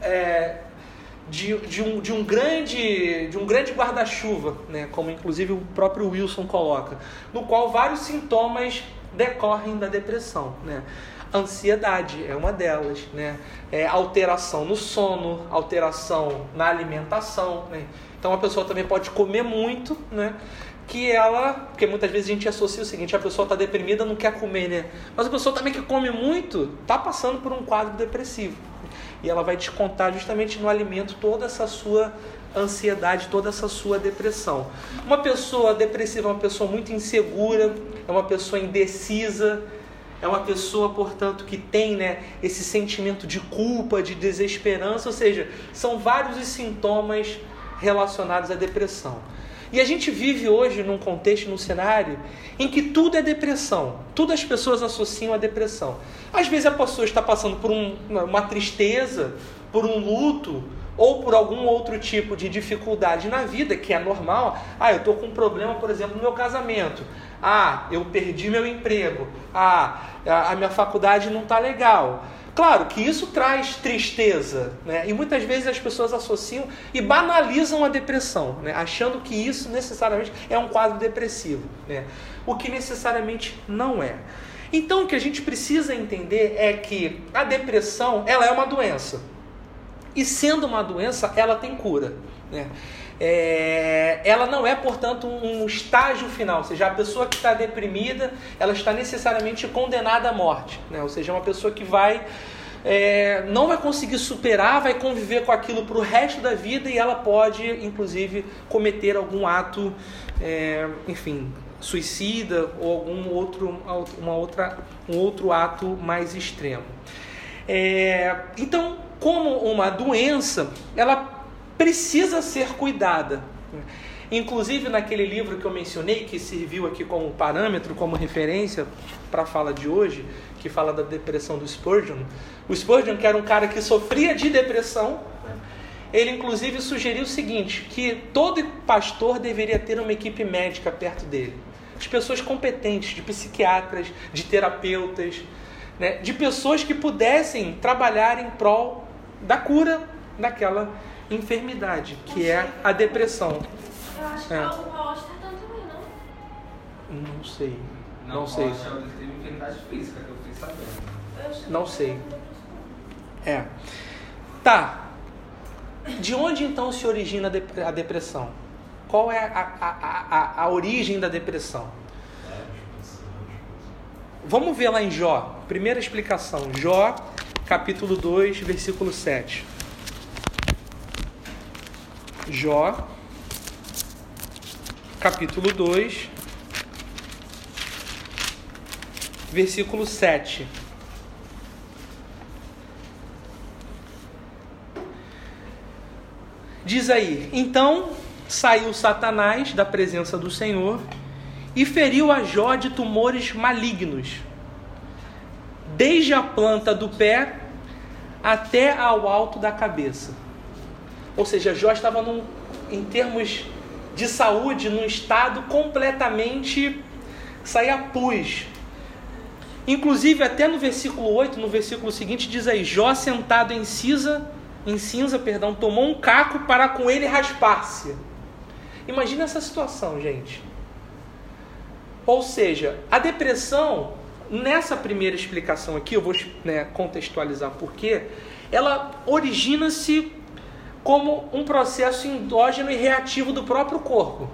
é, de, de, um, de um grande, de um grande guarda-chuva, né, como inclusive o próprio Wilson coloca, no qual vários sintomas decorrem da depressão, né? Ansiedade é uma delas, né? É, alteração no sono, alteração na alimentação, né? Então a pessoa também pode comer muito, né? Que ela, porque muitas vezes a gente associa o seguinte: a pessoa está deprimida, não quer comer, né? Mas a pessoa também que come muito está passando por um quadro depressivo, e ela vai descontar justamente no alimento toda essa sua ansiedade, toda essa sua depressão. Uma pessoa depressiva é uma pessoa muito insegura, é uma pessoa indecisa, é uma pessoa, portanto, que tem, né, esse sentimento de culpa, de desesperança, ou seja, são vários os sintomas relacionados à depressão. E a gente vive hoje num contexto, num cenário, em que tudo é depressão, tudo as pessoas associam à depressão. Às vezes a pessoa está passando por um, uma tristeza, por um luto, ou por algum outro tipo de dificuldade na vida, que é normal. Ah, eu estou com um problema, por exemplo, no meu casamento. Ah, eu perdi meu emprego. Ah, a minha faculdade não está legal. Claro que isso traz tristeza, né? E muitas vezes as pessoas associam e banalizam a depressão, né? Achando que isso necessariamente é um quadro depressivo, né? O que necessariamente não é. Então o que a gente precisa entender é que a depressão, ela é uma doença. E sendo uma doença, ela tem cura, né? É, ela não é, portanto, um estágio final, ou seja, a pessoa que está deprimida, ela está necessariamente condenada à morte, né? Ou seja, é uma pessoa que vai, é, não vai conseguir superar, vai conviver com aquilo para o resto da vida e ela pode, inclusive, cometer algum ato, é, enfim, suicida ou algum outro, uma outra, um outro ato mais extremo. É, então, como uma doença, ela precisa ser cuidada. Inclusive, naquele livro que eu mencionei, que serviu aqui como parâmetro, como referência para a fala de hoje, que fala da depressão do Spurgeon, o Spurgeon, que era um cara que sofria de depressão, ele inclusive sugeriu o seguinte, que todo pastor deveria ter uma equipe médica perto dele, de pessoas competentes, de psiquiatras, de terapeutas, né, de pessoas que pudessem trabalhar em prol da cura daquela enfermidade, que é a depressão. Eu acho que É. o Rocha está tanto também, não? Não sei. Não, Não sei. Rocha, ele teve enfermidade física, que eu fiquei sabendo. Eu acho que Não sei. É. Tá. De onde então se origina a dep- a depressão? Qual é a, a, a, a, a origem da depressão? Vamos ver lá em Jó. Primeira explicação. Jó, capítulo dois, versículo sete. Jó, capítulo dois, versículo sete. Diz aí: então saiu Satanás da presença do Senhor e feriu a Jó de tumores malignos, desde a planta do pé até ao alto da cabeça. Ou seja, Jó estava, num, em termos de saúde, num estado completamente saía pus. Inclusive, até no versículo oito, no versículo seguinte, diz aí: Jó, sentado em cinza, em cinza, perdão, tomou um caco para com ele raspar-se. Imagina essa situação, gente. Ou seja, a depressão, nessa primeira explicação aqui, eu vou, né, contextualizar por quê, ela origina-se como um processo endógeno e reativo do próprio corpo,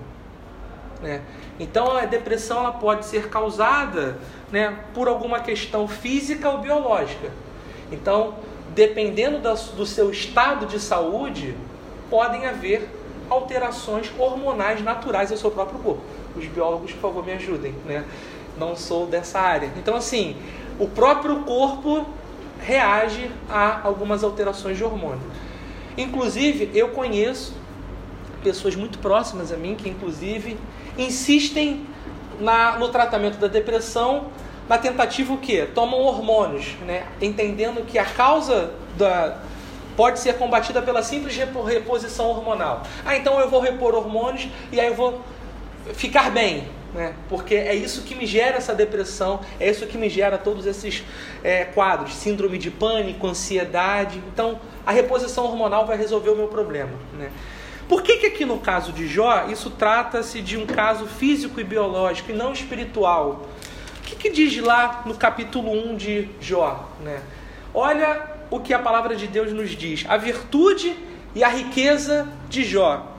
né? Então a depressão ela pode ser causada, né, por alguma questão física ou biológica. Então, dependendo da, do seu estado de saúde, podem haver alterações hormonais naturais ao seu próprio corpo. Os biólogos, por favor, me ajudem, né? Não sou dessa área. Então, assim, o próprio corpo reage a algumas alterações de hormônio. Inclusive, eu conheço pessoas muito próximas a mim que, inclusive, insistem na, no tratamento da depressão na tentativa o quê? Tomam hormônios, né? Entendendo que a causa da, pode ser combatida pela simples reposição hormonal. Ah, então eu vou repor hormônios e aí eu vou ficar bem, né? Porque é isso que me gera essa depressão, é isso que me gera todos esses é, quadros, síndrome de pânico, ansiedade. Então, a reposição hormonal vai resolver o meu problema, né? Por que que aqui no caso de Jó, isso trata-se de um caso físico e biológico e não espiritual? O que que diz lá no capítulo um de Jó, né? Olha o que a palavra de Deus nos diz. A virtude e a riqueza de Jó.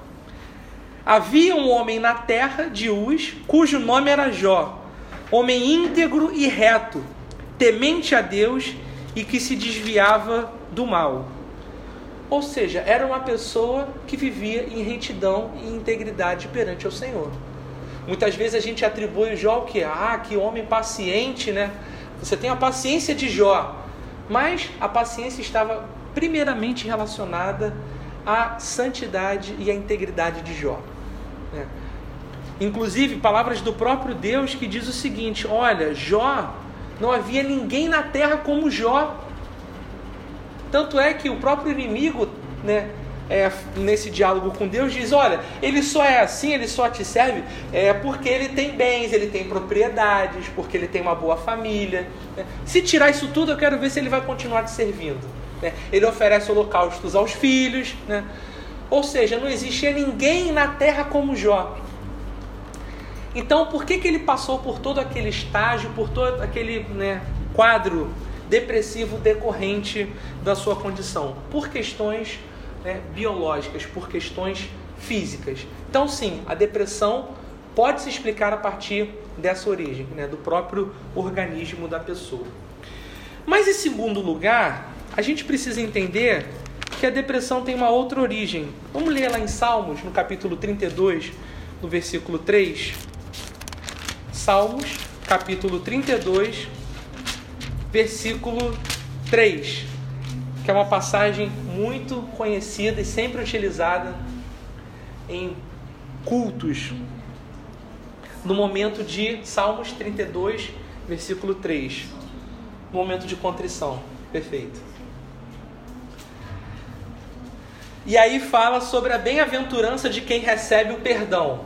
Havia um homem na terra de Uz, cujo nome era Jó, homem íntegro e reto, temente a Deus e que se desviava do mal. Ou seja, era uma pessoa que vivia em retidão e integridade perante o Senhor. Muitas vezes a gente atribui Jó ao que? Ah, que homem paciente, né? Você tem a paciência de Jó. Mas a paciência estava primeiramente relacionada à santidade e à integridade de Jó, né? Inclusive, palavras do próprio Deus que diz o seguinte: olha, Jó, não havia ninguém na terra como Jó. Tanto é que o próprio inimigo, né, é, nesse diálogo com Deus, diz, olha, ele só é assim, ele só te serve é, porque ele tem bens, ele tem propriedades, porque ele tem uma boa família. Né? Se tirar isso tudo, eu quero ver se ele vai continuar te servindo. Né? Ele oferece holocaustos aos filhos. Né? Ou seja, não existia ninguém na terra como Jó. Então, por que, que ele passou por todo aquele estágio, por todo aquele né, quadro depressivo decorrente da sua condição? Por questões né, biológicas, por questões físicas. Então, sim, a depressão pode se explicar a partir dessa origem, né, do próprio organismo da pessoa. Mas, em segundo lugar, a gente precisa entender que a depressão tem uma outra origem. Vamos ler lá em Salmos, no capítulo trinta e dois, no versículo três. Salmos, capítulo trinta e dois, versículo três, que é uma passagem muito conhecida e sempre utilizada em cultos, no momento de Salmos trinta e dois, versículo três, momento de contrição. Perfeito. E aí fala sobre a bem-aventurança de quem recebe o perdão.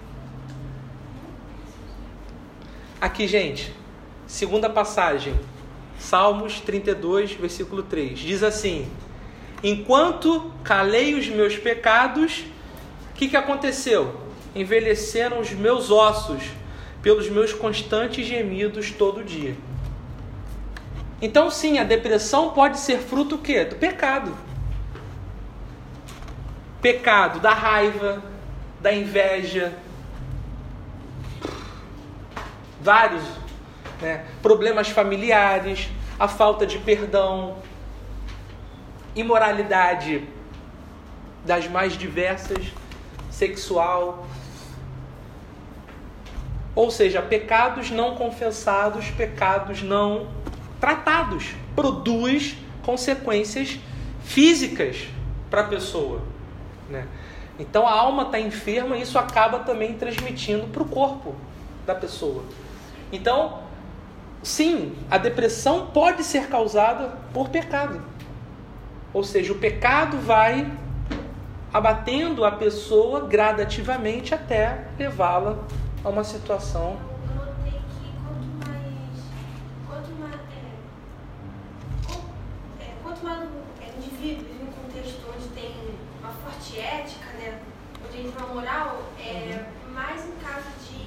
Aqui, gente, segunda passagem, Salmos trinta e dois, versículo três, diz assim: enquanto calei os meus pecados, o que, que aconteceu? Envelheceram os meus ossos pelos meus constantes gemidos todo dia. Então, sim, a depressão pode ser fruto do quê? Do pecado. Pecado da raiva, da inveja, vários né, problemas familiares, a falta de perdão, imoralidade das mais diversas, sexual. Ou seja, pecados não confessados, pecados não tratados, produz consequências físicas para a pessoa. Né? Então a alma está enferma e isso acaba também transmitindo para o corpo da pessoa. Então, sim, a depressão pode ser causada por pecado. Ou seja, o pecado vai abatendo a pessoa gradativamente até levá-la a uma situação. Eu notei que quanto mais, quanto mais, é, quanto, é, quanto mais o indivíduo vive em um contexto onde tem uma forte ética, né, onde tem uma moral, é, uhum. mais em caso de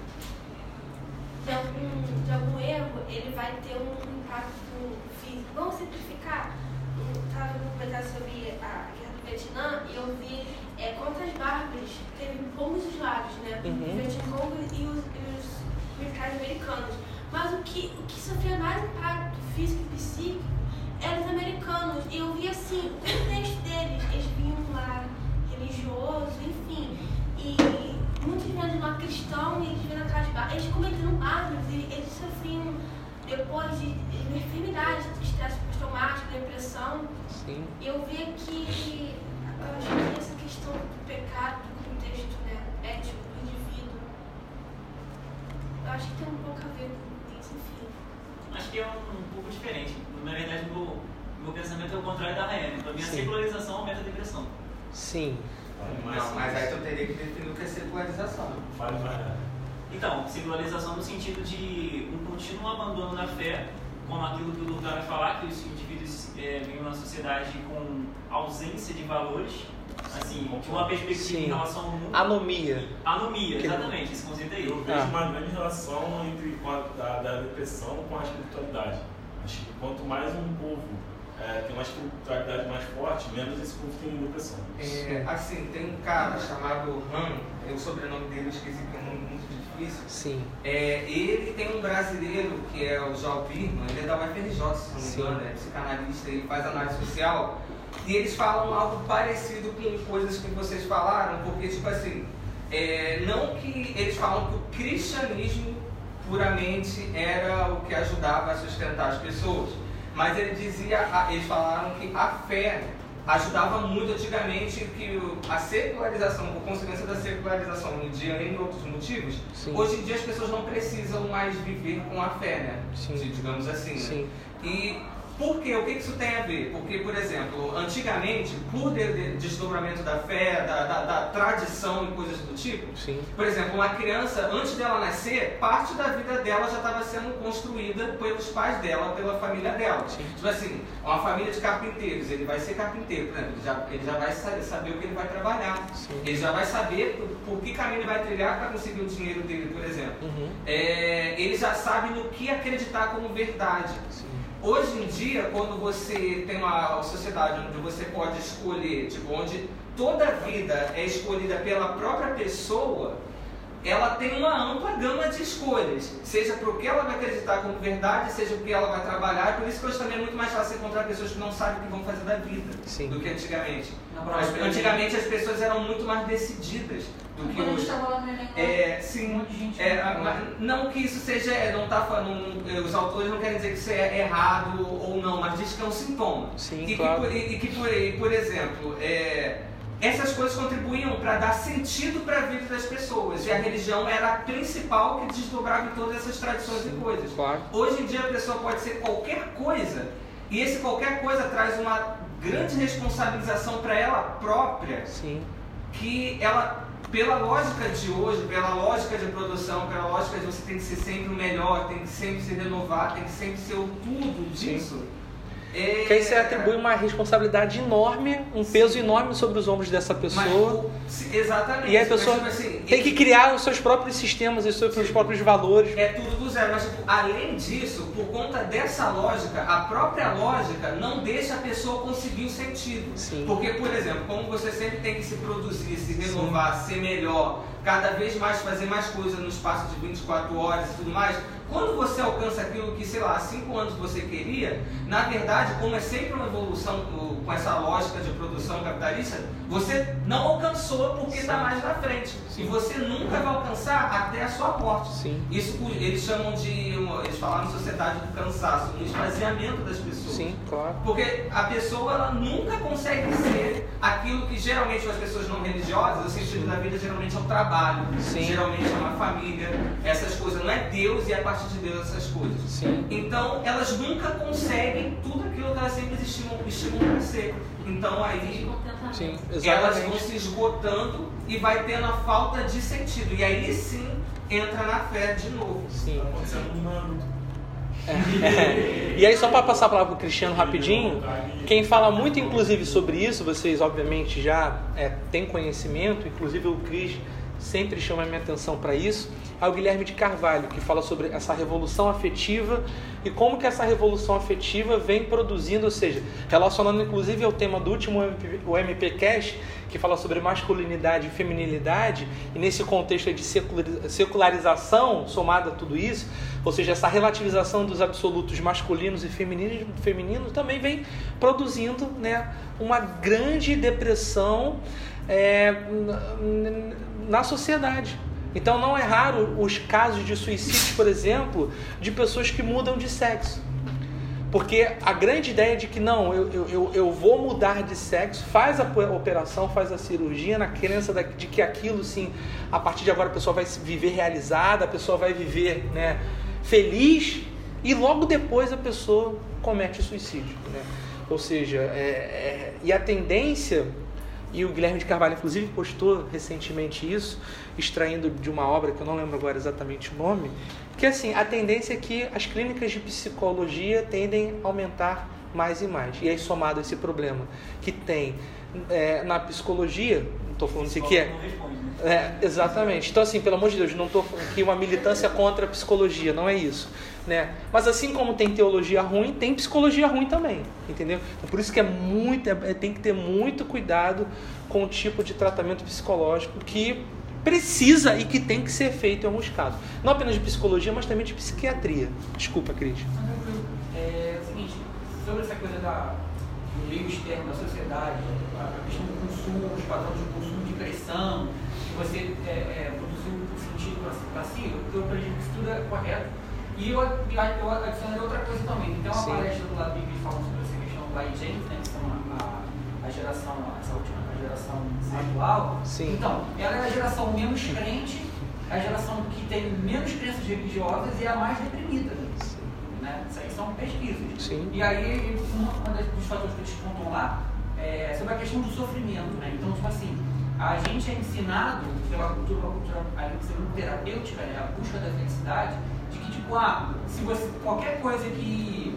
De algum, de algum erro, ele vai ter um impacto físico. Vamos simplificar? Eu estava vendo um comentário sobre a guerra do Vietnã e eu vi é, quantas bárbaras teve ambos os lados, né? Uhum. O Vietcong e os, e os militares americanos. Mas o que, o que sofreu mais impacto físico e psíquico eram os americanos. E eu vi assim, o contexto deles, eles vinham lá religioso, enfim. E muitos menos lá cristão e eles vendo aquelas barras, eles cometendo bárbaros e eles sofriam depois de, de uma enfermidade, estresse pós-traumático, depressão. Sim. E eu vi que eu acho que essa questão do pecado, do contexto né, ético do indivíduo, eu acho que tem um pouco a ver com isso, enfim. Acho que é um, um pouco diferente. Na verdade, o meu, meu pensamento é o contrário da Raiane. Para mim, a Sim. secularização aumenta a depressão. Sim. Não, mas aí tu teria que definir o que é secularização. Fale mais. Então, secularização no sentido de um contínuo abandono da fé, como aquilo que o Lutar vai falar, que os indivíduos é, vivem numa sociedade com ausência de valores, assim, de uma perspectiva Sim. em relação ao mundo. Anomia. Anomia, exatamente, esse conceito aí. Eu vejo Ah. uma grande relação entre a, da, da depressão com a espiritualidade. Acho que quanto mais um povo é, tem uma espiritualidade mais forte, menos esse povo tem depressão. É, assim, tem um cara chamado Han, o sobrenome dele eu esqueci que é um nome muito difícil. Sim. É, ele tem um brasileiro que é o João Birman, ele é da U F R J, se não me Sim. engano, é psicanalista, ele faz análise social. E eles falam algo parecido com coisas que vocês falaram, porque, tipo assim, é, não que eles falam que o cristianismo puramente era o que ajudava a sustentar as pessoas, mas ele dizia, eles falaram que a fé ajudava muito antigamente, que a secularização, por consequência da secularização no dia e outros motivos, Sim. hoje em dia as pessoas não precisam mais viver com a fé, né? Sim. Digamos assim, né? Sim. E Por quê? O que isso tem a ver? Porque, por exemplo, antigamente, por de, de, desdobramento da fé, da, da, da tradição e coisas do tipo, Sim. por exemplo, uma criança, antes dela nascer, parte da vida dela já estava sendo construída pelos pais dela, pela família dela. Sim. Tipo assim, uma família de carpinteiros, ele vai ser carpinteiro, por exemplo, ele já, ele já vai saber, saber o que ele vai trabalhar. Sim. Ele já vai saber por, por que caminho ele vai trilhar para conseguir o dinheiro dele, por exemplo. Uhum. É, ele já sabe no que acreditar como verdade. Sim. Hoje em dia, quando você tem uma sociedade onde você pode escolher, tipo, onde toda a vida é escolhida pela própria pessoa, ela tem uma ampla gama de escolhas, seja para o que ela vai acreditar como verdade, seja o que ela vai trabalhar. Por isso que hoje também é muito mais fácil encontrar pessoas que não sabem o que vão fazer da vida. Sim. Do que antigamente. Mas, antigamente as pessoas eram muito mais decididas do que quando a gente hoje. estava lá no Enem, É, sim, um monte de gente é, não- mas não que isso seja, não tá falando, os autores não querem dizer que isso é errado ou não, mas diz que é um sintoma. Sim, e, claro. que, por- e, e que, por, e, por exemplo, é, essas coisas contribuíam para dar sentido para a vida das pessoas, e a religião era a principal que desdobrava em todas essas tradições e coisas. Claro. Hoje em dia a pessoa pode ser qualquer coisa, e esse qualquer coisa traz uma grande responsabilização para ela própria, Sim. que ela, pela lógica de hoje, pela lógica de produção, pela lógica de você tem que ser sempre o melhor, tem que sempre se renovar, tem que sempre ser o tudo disso. É, Que aí você atribui uma responsabilidade enorme, um peso enorme sobre os ombros dessa mas, pessoa. se- exatamente. E aí a pessoa mas, tipo assim, tem que criar os seus próprios sistemas, os seus, seus próprios valores. É tudo do zero, mas tipo, além disso, por conta dessa lógica, a própria lógica não deixa a pessoa conseguir o sentido. Sim. Porque, por exemplo, como você sempre tem que se produzir, se renovar, ser melhor, cada vez mais fazer mais coisas no espaço de vinte e quatro horas e tudo mais, quando você alcança aquilo que, sei lá, há cinco anos você queria, na verdade, como é sempre uma evolução o- com essa lógica de produção capitalista, você não alcançou porque está mais na frente. Sim. E você nunca vai alcançar até a sua morte. Sim. Isso eles chamam de, eles falaram sociedade do cansaço, um esvaziamento das pessoas. Sim, claro. Porque a pessoa ela nunca consegue ser aquilo que geralmente as pessoas não religiosas, o sentido da vida geralmente é o trabalho, Sim. geralmente é uma família, essas coisas, não é Deus e é a partir de Deus essas coisas. Sim. Então elas nunca conseguem tudo aquilo que elas sempre estimam, estimam para ser. Então aí Sim, elas vão exatamente. se esgotando e vai tendo a falta de sentido. E aí sim entra na fé de novo. Sim. Tá acontecendo no Naruto. É. E aí, só para passar a palavra para o Cristiano rapidinho, quem fala muito, inclusive, sobre isso, vocês obviamente já é, têm conhecimento, inclusive o Cris sempre chama a minha atenção para isso, é o Guilherme de Carvalho, que fala sobre essa revolução afetiva e como que essa revolução afetiva vem produzindo, ou seja, relacionando inclusive ao tema do último o M P Cast, que fala sobre masculinidade e feminilidade, e nesse contexto de secularização somada a tudo isso, ou seja, essa relativização dos absolutos masculinos e femininos, femininos também vem produzindo, né, uma grande depressão é, na sociedade. Então não é raro os casos de suicídio, por exemplo, de pessoas que mudam de sexo. Porque a grande ideia de que não, eu, eu, eu vou mudar de sexo, faz a operação, faz a cirurgia, na crença de que aquilo, sim, a partir de agora a pessoa vai viver realizada, a pessoa vai viver, né, feliz, e logo depois a pessoa comete suicídio, né? Ou seja, é, é, e a tendência, e o Guilherme de Carvalho inclusive postou recentemente isso, extraindo de uma obra que eu não lembro agora exatamente o nome, que assim, a tendência é que as clínicas de psicologia tendem a aumentar mais e mais. E aí somado a esse problema que tem é, na psicologia, não estou falando assim que é... Não responde, né? É, exatamente. Então assim, pelo amor de Deus, não estou falando aqui uma militância contra a psicologia, não é isso, né? Mas assim como tem teologia ruim, tem psicologia ruim também, entendeu? Então, por isso que é muito, é, tem que ter muito cuidado com o tipo de tratamento psicológico que precisa e que tem que ser feito em alguns casos. Não apenas de psicologia, mas também de psiquiatria. Desculpa, Cris. É o seguinte, sobre essa coisa da, do meio externo da sociedade, a questão do consumo, os padrões de consumo de pressão, que você é, é, produziu um sentido para si, eu acredito que isso tudo é correto. E eu, eu adicionei outra coisa também. Tem uma Sim. palestra do Labib falando sobre essa questão do Lai James, né, que são a, a, a geração, essa última a geração atual. Sim. Então, ela é a geração menos crente, a geração que tem menos crenças religiosas e a mais deprimida. Né? né? Isso aí são pesquisas. Sim. E aí, uma, uma dos fatores que eles contam lá é sobre a questão do sofrimento, né? Então, tipo assim, a gente é ensinado pela cultura, pela cultura a terapêutica, né? A busca da felicidade, de que, tipo, ah, se você, qualquer coisa que,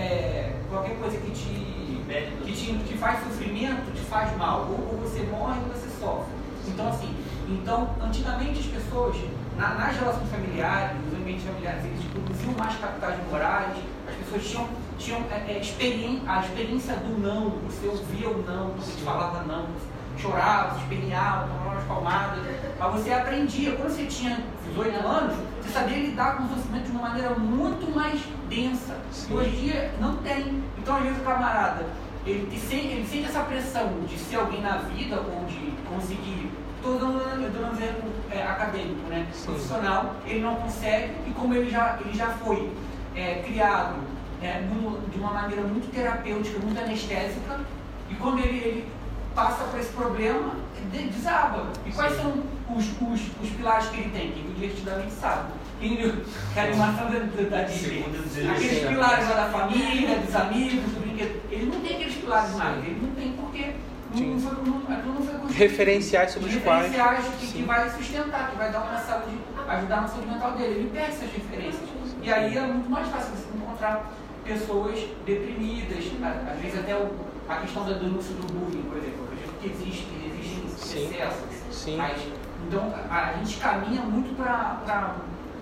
é, qualquer coisa que te, que te, te faz sofrimento, te faz mal, ou, ou você morre ou você sofre. Então, assim, então, antigamente as pessoas, na, nas relações familiares, nos ambientes familiares, eles produziam mais capitais morais, as pessoas tinham, tinham é, é, experi a experiência do não, você ouvia o não, você te falava não, você chorava, você esperneava, tomava umas palmadas, mas você aprendia. Quando você tinha dezoito anos, você sabia lidar com o sofrimento de uma maneira muito mais densa. E hoje em dia não tem. Então, às vezes, o camarada, ele sente, ele sente essa pressão de ser alguém na vida ou de conseguir. Estou dando, dando um exemplo é, acadêmico, né? Profissional, ele não consegue, e como ele já, ele já foi é, criado é, no, de uma maneira muito terapêutica, muito anestésica, e quando ele, ele passa por esse problema, ele desaba. E quais Sim. são os, os, os pilares que ele tem? Quem divertidamente sabe. Quem viu a animação da, da Disney? Aqueles pilares lá da família, dos amigos, do brinquedo. Ele não tem aqueles pilares mais, ele não tem porque. Não foi, não, não foi referenciais sobre os quais referenciais que, que vai sustentar, que vai dar uma saúde, ajudar na saúde mental dele. Ele perde essas referências. E aí é muito mais fácil você encontrar pessoas deprimidas, às vezes até o, a questão da denúncia do bullying, por exemplo. Eu acredito que existe, existem excessos. Sim. Mas, então a, a gente caminha muito para.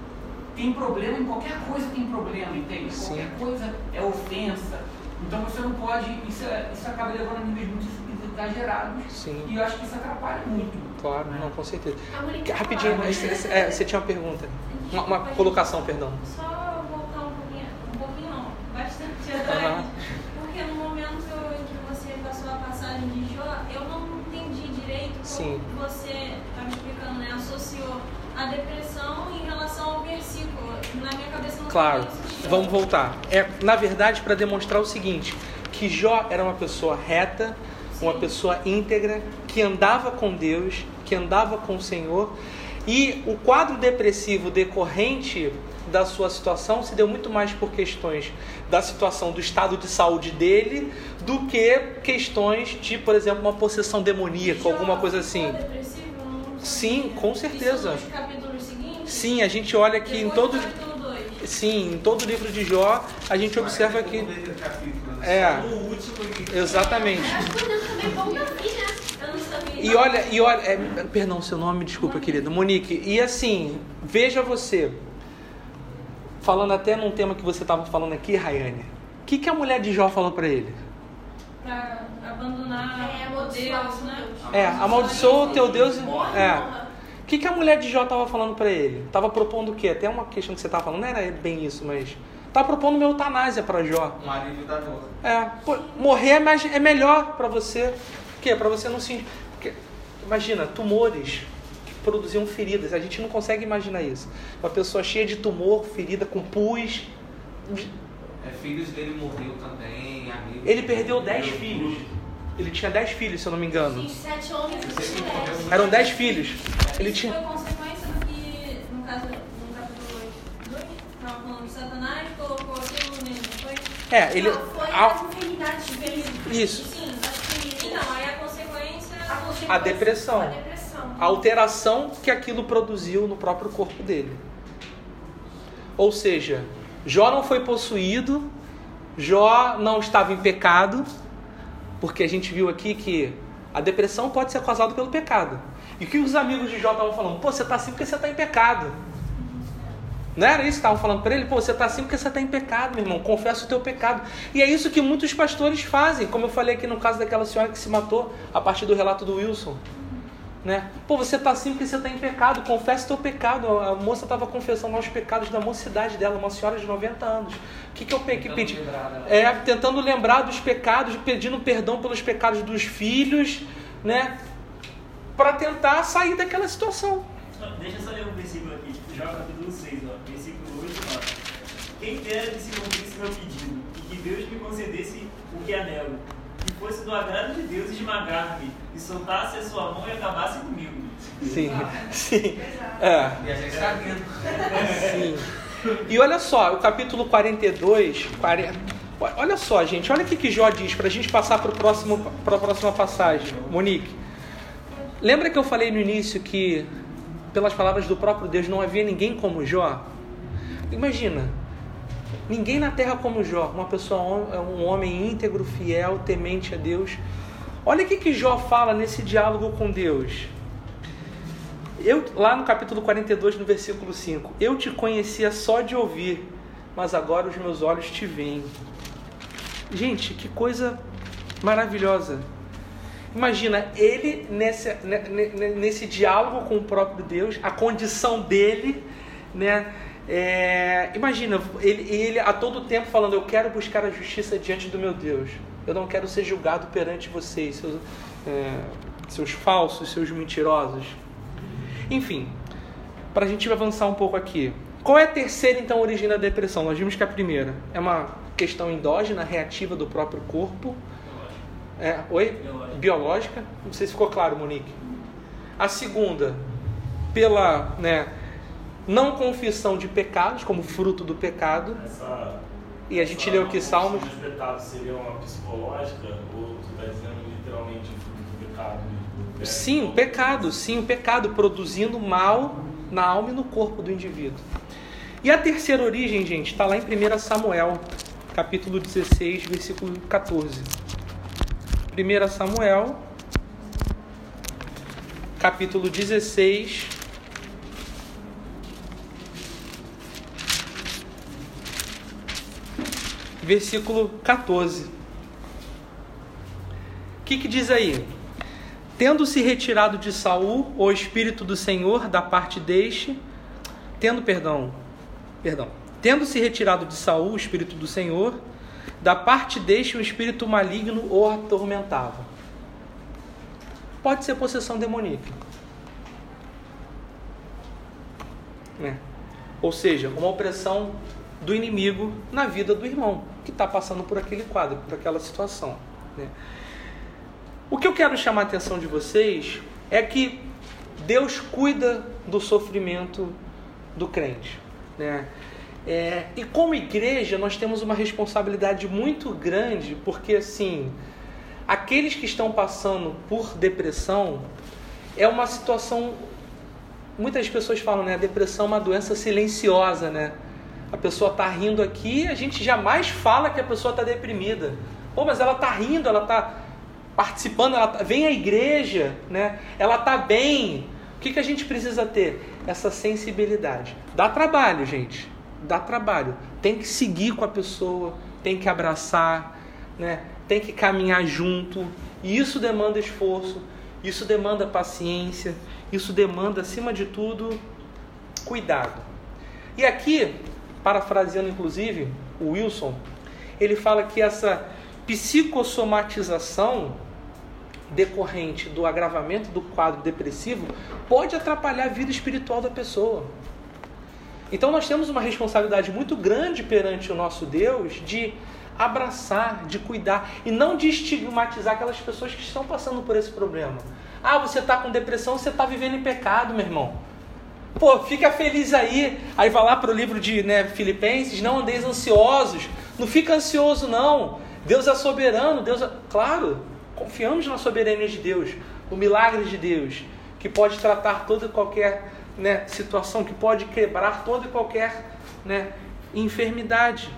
Tem problema em qualquer coisa, tem problema, entende? Sim. Qualquer coisa é ofensa. Então você não pode. Isso, é, isso acaba levando a níveis muito exagerados. Sim. E eu acho que isso atrapalha muito. Claro, né? Não, com certeza. Rapidinho, mas você, é, você tinha uma pergunta. Uma, uma colocação, perdão. Só voltar um pouquinho, um pouquinho não, bastante atrás. Uhum. Porque no momento em que você passou a passagem de Jó, eu não entendi direito como Sim. você está me explicando, né? Associou a depressão em relação ao versículo. Na minha cabeça não Claro, isso. Vamos voltar. É, na verdade, para demonstrar o seguinte, que Jó era uma pessoa reta, uma pessoa íntegra, que andava com Deus, que andava com o Senhor, e o quadro depressivo decorrente da sua situação se deu muito mais por questões da situação do estado de saúde dele do que questões de, por exemplo, uma possessão demoníaca, alguma coisa assim. Sim, com certeza. Isso nos capítulos seguintes? Sim, a gente olha aqui em todo Sim, em todo o livro de Jó, a gente observa que é, exatamente. E olha, e olha, é, perdão, seu nome, desculpa, querida, Monique. E assim, veja você, falando até num tema que você estava falando aqui, Rayane, o que, que a mulher de Jó falou para ele? Para abandonar é, o Deus, né? É, amaldiçoa o teu Deus. É. O que, que a mulher de Jó estava falando para ele? Estava propondo o quê? Até uma questão que você estava falando, não era bem isso, mas estava propondo uma eutanásia para Jó. Um alívio da dor. É, pô, morrer é, mais, é melhor para você. Por quê? Para você não se... Porque, imagina, tumores que produziam feridas. A gente não consegue imaginar isso. Uma pessoa cheia de tumor, ferida, com pus. É, filhos dele morreu também, amigos. Ele perdeu dez filhos. Ele tinha dez filhos, se eu não me engano. Sim, sete homens e sete mulheres. Eram dez filhos. Ele Isso tinha... foi consequência do que, no caso, no capítulo dois, estava falando que Satanás colocou aquilo nele, não foi? É, ele... Não, foi a... as enfermidades físicas. Isso. Sim, acho que... Então, aí a consequência... A, consequência, a depressão. A depressão. A alteração que aquilo produziu no próprio corpo dele. Ou seja, Jó não foi possuído, Jó não estava em pecado, porque a gente viu aqui que a depressão pode ser causada pelo pecado. E o que os amigos de Jó estavam falando? Pô, você está assim porque você está em pecado. Não era isso que estavam falando para ele? Pô, você está assim porque você está em pecado, meu irmão. Confessa o teu pecado. E é isso que muitos pastores fazem. Como eu falei aqui no caso daquela senhora que se matou a partir do relato do Wilson. Né? Pô, você está assim porque você está em pecado. Confessa o teu pecado. A moça estava confessando os pecados da mocidade dela. Uma senhora de noventa anos. O que, que eu pe- que pedi? É, tentando lembrar dos pecados, pedindo perdão pelos pecados dos filhos, né? Para tentar sair daquela situação. Deixa eu só ler um versículo aqui, Jó capítulo seis, ó, versículo oito e nove. Quem dera que se cumprisse meu pedido, e que Deus me concedesse o que anelo, que fosse do agrado de Deus esmagar-me, e soltasse a sua mão e acabasse comigo. Sim, sim. É. E a gente está vendo. Sim. E olha só, o capítulo quarenta e dois, quarenta, olha só, gente, olha o que Jó diz, para a gente passar para a próxima passagem. Monique, lembra que eu falei no início que, pelas palavras do próprio Deus, não havia ninguém como Jó? Imagina, ninguém na terra como Jó, uma pessoa, um homem íntegro, fiel, temente a Deus. Olha o que, que Jó fala nesse diálogo com Deus. Eu, lá no capítulo quarenta e dois, no versículo cinco, eu te conhecia só de ouvir, mas agora os meus olhos te veem. Gente, que coisa maravilhosa. Imagina, ele nesse, nesse diálogo com o próprio Deus, a condição dele, né? É, imagina, ele, ele a todo tempo falando, eu quero buscar a justiça diante do meu Deus. Eu não quero ser julgado perante vocês, seus, é, seus falsos, seus mentirosos. Enfim, para a gente avançar um pouco aqui. Qual é a terceira, então, origem da depressão? Nós vimos que a primeira é uma questão endógena, reativa do próprio corpo. É, oi? Biológica. Biológica. Não sei se ficou claro, Monique. A segunda, pela né, não confissão de pecados, como fruto do pecado. Essa, e a gente leu aqui Salmos. Os pecados seria uma psicológica ou tu está dizendo literalmente fruto do pecado? Sim, o pecado, sim, o pecado produzindo mal na alma e no corpo do indivíduo. E a terceira origem, gente, está lá em primeiro Samuel, capítulo dezesseis, versículo catorze. primeiro Samuel, capítulo dezesseis, versículo catorze. O que que diz aí? Tendo-se retirado de Saul o Espírito do Senhor da parte deste, tendo, perdão, perdão, tendo-se retirado de Saul o Espírito do Senhor, da parte deste um espírito maligno o atormentava. Pode ser possessão demoníaca. Né? Ou seja, uma opressão do inimigo na vida do irmão, que está passando por aquele quadro, por aquela situação. Né? O que eu quero chamar a atenção de vocês é que Deus cuida do sofrimento do crente. Né? É, e como igreja nós temos uma responsabilidade muito grande, porque assim, aqueles que estão passando por depressão é uma situação, muitas pessoas falam, né, a depressão é uma doença silenciosa, né? A pessoa está rindo aqui, a gente jamais fala que a pessoa está deprimida. Pô, mas ela está rindo, ela está participando, ela tá, vem à igreja, né? Ela está bem. O que, que a gente precisa ter? Essa sensibilidade. Dá trabalho, gente. Dá trabalho. Tem que seguir com a pessoa, tem que abraçar, né? Tem que caminhar junto. E isso demanda esforço, isso demanda paciência, isso demanda, acima de tudo, cuidado. E aqui, parafraseando inclusive o Wilson, ele fala que essa psicossomatização decorrente do agravamento do quadro depressivo pode atrapalhar a vida espiritual da pessoa. Então nós temos uma responsabilidade muito grande perante o nosso Deus de abraçar, de cuidar e não de estigmatizar aquelas pessoas que estão passando por esse problema. Ah, você está com depressão, você está vivendo em pecado, meu irmão. Pô, fica feliz aí. Aí vai lá para o livro de né, Filipenses, não andeis ansiosos. Não fica ansioso não. Deus é soberano, Deus é... Claro, confiamos na soberania de Deus, no milagre de Deus, que pode tratar toda e qualquer né, situação, que pode quebrar toda e qualquer né, enfermidade.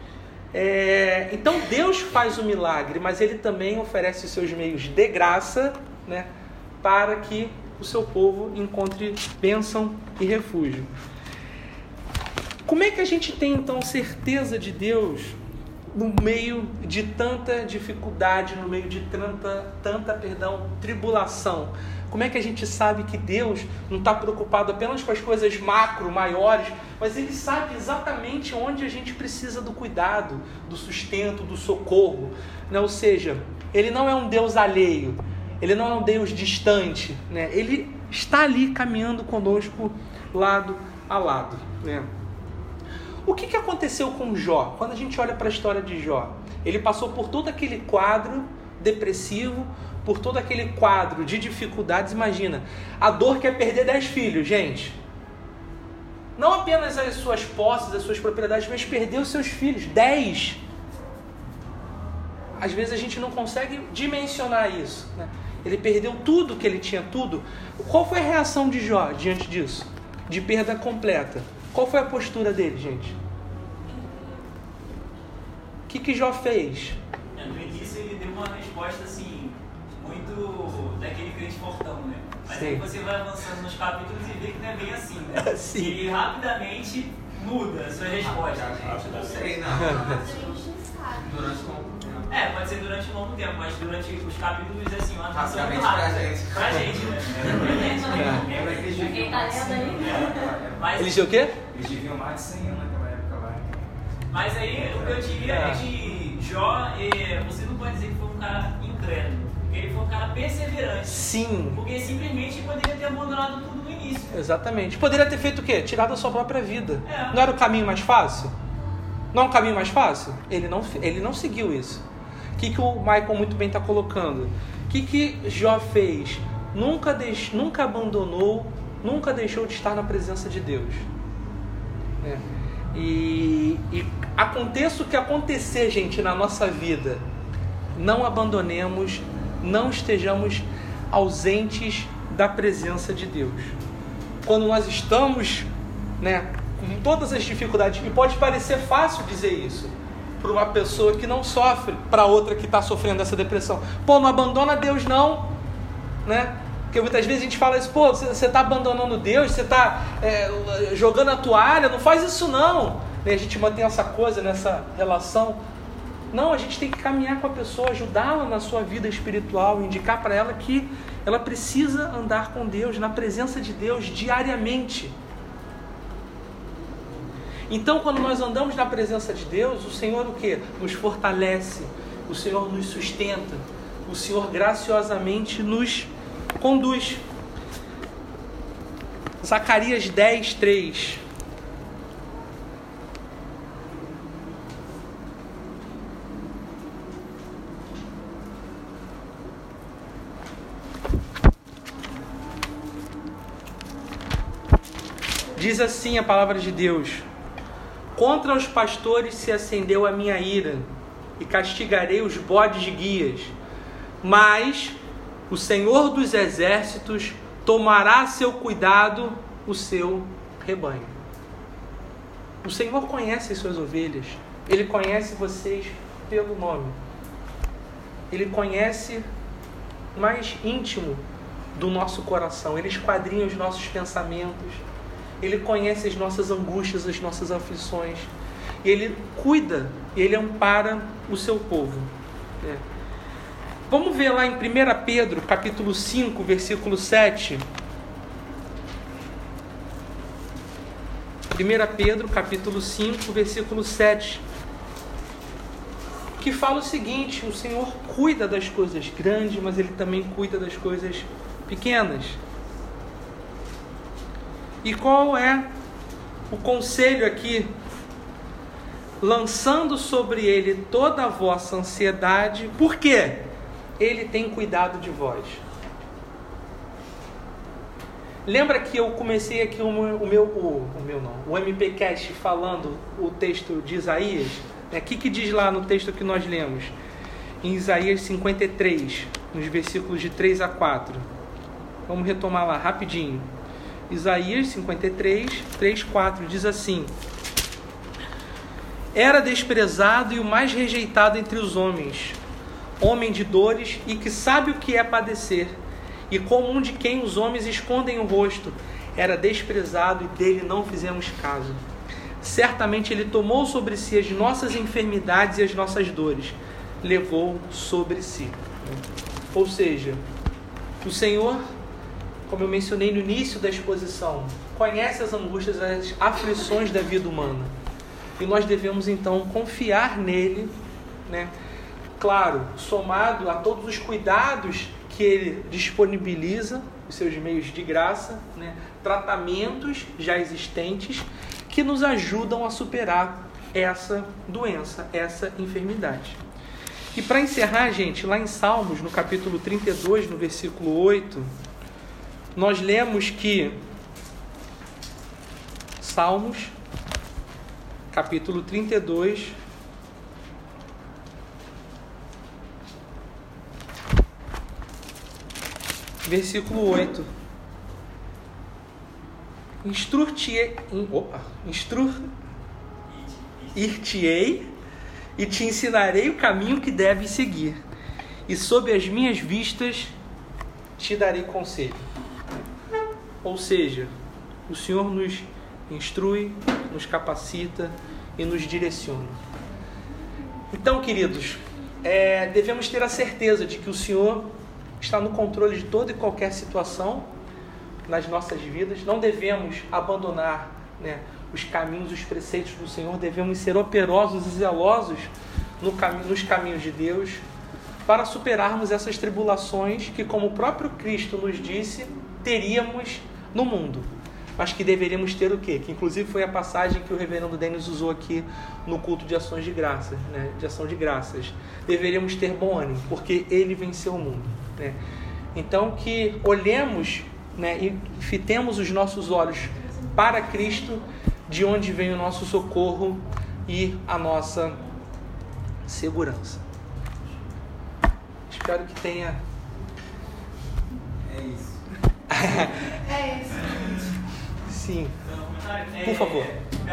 É... Então Deus faz o milagre, mas Ele também oferece os seus meios de graça, né, para que o seu povo encontre bênção e refúgio. Como é que a gente tem então certeza de Deus no meio de tanta dificuldade, no meio de tanta, tanta perdão, tribulação? Como é que a gente sabe que Deus não está preocupado apenas com as coisas macro, maiores, mas Ele sabe exatamente onde a gente precisa do cuidado, do sustento, do socorro, né? Ou seja, Ele não é um Deus alheio, Ele não é um Deus distante, né? Ele está ali caminhando conosco lado a lado, né? O que, que aconteceu com Jó? Quando a gente olha para a história de Jó, ele passou por todo aquele quadro depressivo, por todo aquele quadro de dificuldades. Imagina, a dor que é perder dez filhos, gente. não apenas as suas posses, as suas propriedades, mas perdeu os seus filhos, dez. Às vezes a gente não consegue dimensionar isso, né? Ele perdeu tudo que ele tinha, tudo. Qual foi a reação de Jó diante disso? De perda completa. Qual foi a postura dele, gente? O que que Jó fez? É, no início ele deu uma resposta assim, muito daquele crente fortão, né? Mas Sim. aí você vai avançando nos capítulos e vê que não é bem assim, né? Sim. Ele rapidamente muda a sua resposta. Não sei, não. Nossa, a gente não sabe. Durante um tempo. É, pode ser durante um longo tempo, mas durante os capítulos é assim, uma atenção Rapidamente muito pra rápida. gente. Pra gente, né? Pra gente, né? Lembra que eles Quem viviam tá mais de cem lendo anos aí? naquela época. Mas, Ele disse o quê? Eles viviam mais de cem anos naquela época lá. mas aí o que eu diria é que Jó, eh, você não pode dizer que foi um cara incrédulo, porque ele foi um cara perseverante. Sim, Porque simplesmente poderia ter abandonado tudo no início. exatamente. Poderia ter feito o quê? Tirado a sua própria vida. É. Não era o caminho mais fácil? Não é um caminho mais fácil? Ele não, ele não seguiu isso. O que, que o Michael muito bem está colocando? O que, que Jó fez? Nunca, deix, nunca abandonou, nunca deixou de estar na presença de Deus. É. E, e aconteça o que acontecer, gente, na nossa vida, não abandonemos, não estejamos ausentes da presença de Deus. Quando nós estamos, né, com todas as dificuldades, e pode parecer fácil dizer isso para uma pessoa que não sofre, para outra que está sofrendo essa depressão. Pô, não abandona Deus não, né? Porque muitas vezes a gente fala isso, pô, você está abandonando Deus, você está é, jogando a toalha, não faz isso não. E a gente mantém essa coisa nessa relação. Não, a gente tem que caminhar com a pessoa, ajudá-la na sua vida espiritual, indicar para ela que ela precisa andar com Deus, na presença de Deus diariamente. Então, quando nós andamos na presença de Deus, o Senhor o quê? Nos fortalece, o Senhor nos sustenta, o Senhor graciosamente nos conduz. Zacarias dez, três. Diz assim a palavra de Deus: contra os pastores se acendeu a minha ira, e castigarei os bodes de guias, mas o Senhor dos exércitos tomará a seu cuidado o seu rebanho. O Senhor conhece as suas ovelhas, Ele conhece vocês pelo nome, Ele conhece o mais íntimo do nosso coração, Ele esquadrinha os nossos pensamentos, Ele conhece as nossas angústias, as nossas aflições. E Ele cuida, Ele ampara o seu povo. É. Vamos ver lá em primeira Pedro, capítulo cinco, versículo sete. primeira Pedro, capítulo cinco, versículo sete. Que fala o seguinte: o Senhor cuida das coisas grandes, mas Ele também cuida das coisas pequenas. E qual é o conselho aqui? Lançando sobre Ele toda a vossa ansiedade. Por quê? Ele tem cuidado de vós. Lembra que eu comecei aqui o meu, o meu, o, o meu não, o M P Cast falando o texto de Isaías? O que que diz lá no texto que nós lemos? Em Isaías cinquenta e três, nos versículos de três a quatro. Vamos retomar lá rapidinho. Isaías cinquenta e três, três, quatro, diz assim: era desprezado e o mais rejeitado entre os homens, homem de dores e que sabe o que é padecer, e como um de quem os homens escondem o rosto, era desprezado e dele não fizemos caso. Certamente Ele tomou sobre si as nossas enfermidades e as nossas dores, levou sobre si. Ou seja, o Senhor, como eu mencionei no início da exposição, conhece as angústias, as aflições da vida humana. E nós devemos então confiar nele, né? Claro, somado a todos os cuidados que Ele disponibiliza, os seus meios de graça, né? Tratamentos já existentes que nos ajudam a superar essa doença, essa enfermidade. E para encerrar, gente, lá em Salmos, no capítulo trinta e dois, no versículo oito, nós lemos que Salmos, capítulo trinta e dois, versículo oito. Instruir-te-ei, opa, instruir-te-ei e te ensinarei o caminho que deves seguir, e sob as minhas vistas te darei conselho. Ou seja, o Senhor nos instrui, nos capacita e nos direciona. Então, queridos, é, devemos ter a certeza de que o Senhor está no controle de toda e qualquer situação nas nossas vidas. Não devemos abandonar, né, os caminhos, os preceitos do Senhor. Devemos ser operosos e zelosos no cami- nos caminhos de Deus, para superarmos essas tribulações que, como o próprio Cristo nos disse, teríamos no mundo, mas que deveríamos ter o quê? Que inclusive foi a passagem que o reverendo Denis usou aqui no culto de ações de graças, né? De ação de graças. Deveríamos ter bom ânimo, porque Ele venceu o mundo, né? Então, que olhemos, né, e fitemos os nossos olhos para Cristo, de onde vem o nosso socorro e a nossa segurança. Espero que tenha... É isso. É isso. Sim. É, Por favor.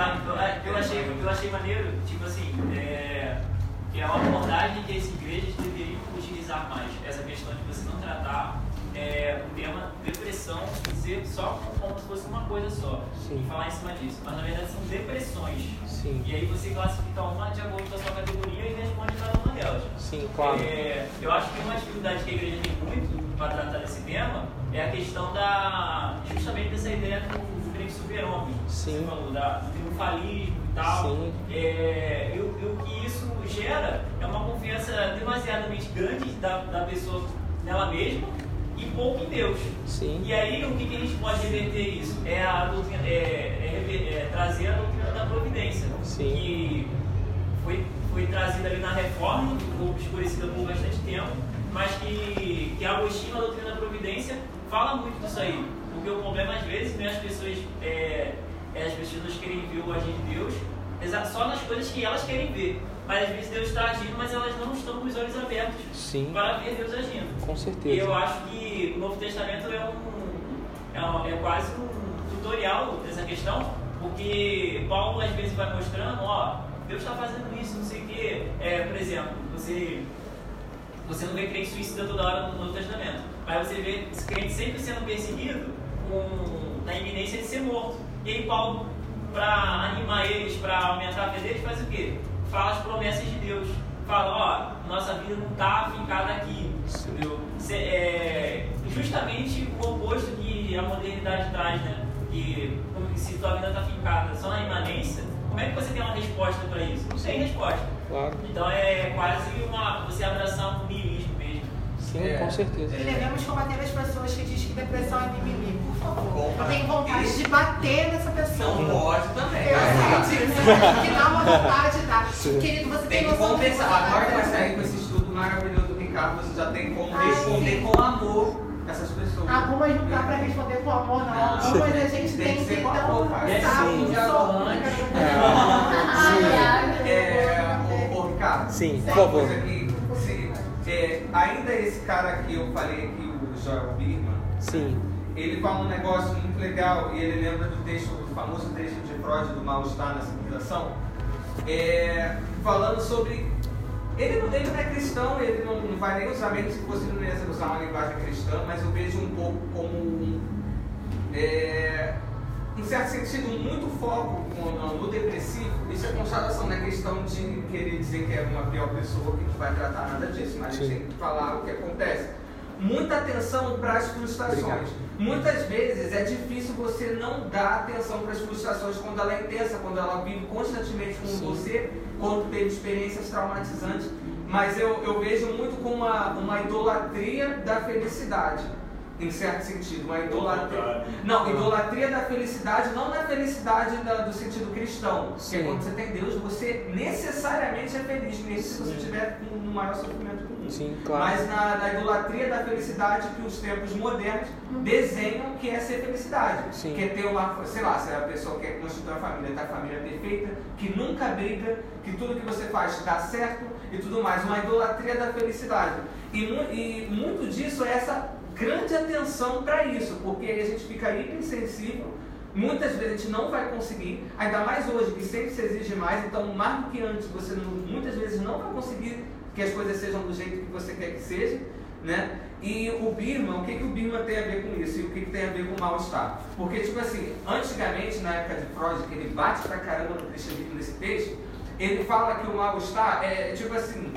Eu achei, eu achei maneiro, tipo assim, é, que é uma abordagem que as igrejas deveriam utilizar mais. Essa questão de você não tratar é, o tema depressão e dizer só como se fosse uma coisa só. Sim. E falar em cima disso. Mas na verdade são depressões. Sim. E aí você classifica uma de acordo com a sua categoria e responde cada uma delas. Sim, claro. É, eu acho que uma dificuldade que a igreja tem muito para tratar desse tema é a questão da, justamente dessa ideia do, do grande super-homem. Sim. Você falou, da, do triunfalismo e tal. Sim. É, e o que isso gera é uma confiança demasiadamente grande da, da pessoa nela mesma e pouco em Deus. Sim. E aí, o que, que a gente pode reverter isso? É, a doutrina, é, é, é trazer a doutrina da providência. Sim. Que foi, foi trazida ali na reforma, ficou escurecida por bastante tempo, mas que, que Agostinho, a doutrina da providência, fala muito disso aí. Porque o problema, às vezes, né, as pessoas, é, é, as pessoas querem ver o agir de Deus só nas coisas que elas querem ver. Mas às vezes Deus está agindo, mas elas não estão com os olhos abertos. Sim. Para ver Deus agindo. Com certeza. E eu acho que o Novo Testamento é, um, é, um, é quase um tutorial dessa questão, porque Paulo às vezes vai mostrando, ó, Deus está fazendo isso, não sei o quê. É, por exemplo, você, você não vê crente suicida toda hora no Novo Testamento, mas você vê esse crente sempre sendo perseguido com, na iminência de ser morto. E aí Paulo, para animar eles, para aumentar a fé deles, faz o quê? Fala as promessas de Deus. Fala, ó, nossa vida não está fincada aqui, entendeu? É justamente o oposto que a modernidade traz, né? Que se tua vida está fincada só na imanência, como é que você tem uma resposta para isso? Não tem resposta. Claro. Então é quase uma, você abraçar um niilismo mesmo. Sim, É. com certeza. E devemos combater as pessoas que dizem que depressão é mimimi, por favor. Compa- Eu tenho vontade Isso. de bater nessa pessoa. Não pode também. Eu sei disso, que dá uma vontade, tá? Sim. Querido, você Tem tem que noção do que você compensar. tá Agora que vai fazendo? sair com esse estudo maravilhoso do Ricardo, você já tem como Ah, responder sim. com amor essas pessoas. Algumas não dá pra responder com amor, não. Não. Algumas a gente Tem tem que que ser ter com tão amor, cara. um saco, Sim. um soco. É, ô, ô, Ricardo, Sim, por uma favor. coisa que, se, é, ainda esse cara que eu falei aqui, o Joel Birman, Sim. ele fala um negócio muito legal e ele lembra do texto, do famoso texto de Freud do mal-estar na civilização, é, falando sobre. Ele não, ele não é cristão, ele não, não vai nem usar, mesmo se você não ia usar uma linguagem cristã, mas eu vejo um pouco como um, é, em certo sentido, muito foco no, no depressivo. Isso é constatação, não é questão de querer dizer que é uma pior pessoa que não vai tratar nada disso, mas a gente Sim. tem que falar o que acontece. Muita atenção para as frustrações. Obrigado. Muitas vezes é difícil você não dar atenção para as frustrações quando ela é intensa, quando ela vive constantemente com Sim. você, quando teve experiências traumatizantes. Mas eu, eu vejo muito como uma, uma idolatria da felicidade. em certo sentido, uma idolatria. Não, idolatria da felicidade, não na felicidade da, do sentido cristão. Sim. Que é quando você tem Deus, você necessariamente é feliz, mesmo se você tiver um maior sofrimento que o mundo. Sim, claro. Mas na, na idolatria da felicidade que os tempos modernos desenham que é ser felicidade. Sim. Que é ter uma, sei lá, se a pessoa quer constituir uma família, ter a família perfeita, que nunca briga, que tudo que você faz dá certo e tudo mais. Uma idolatria da felicidade. E, e muito disso é essa grande atenção para isso, porque aí a gente fica hipersensível, muitas vezes a gente não vai conseguir, ainda mais hoje que sempre se exige mais, então mais do que antes você não, muitas vezes não vai conseguir que as coisas sejam do jeito que você quer que seja, né? E o Birman, o que, que o Birman tem a ver com isso e o que, que tem a ver com o mal-estar? Porque, tipo assim, antigamente, na época de Freud, que ele bate pra caramba no cristianismo nesse texto, ele fala que o mal-estar é, tipo assim,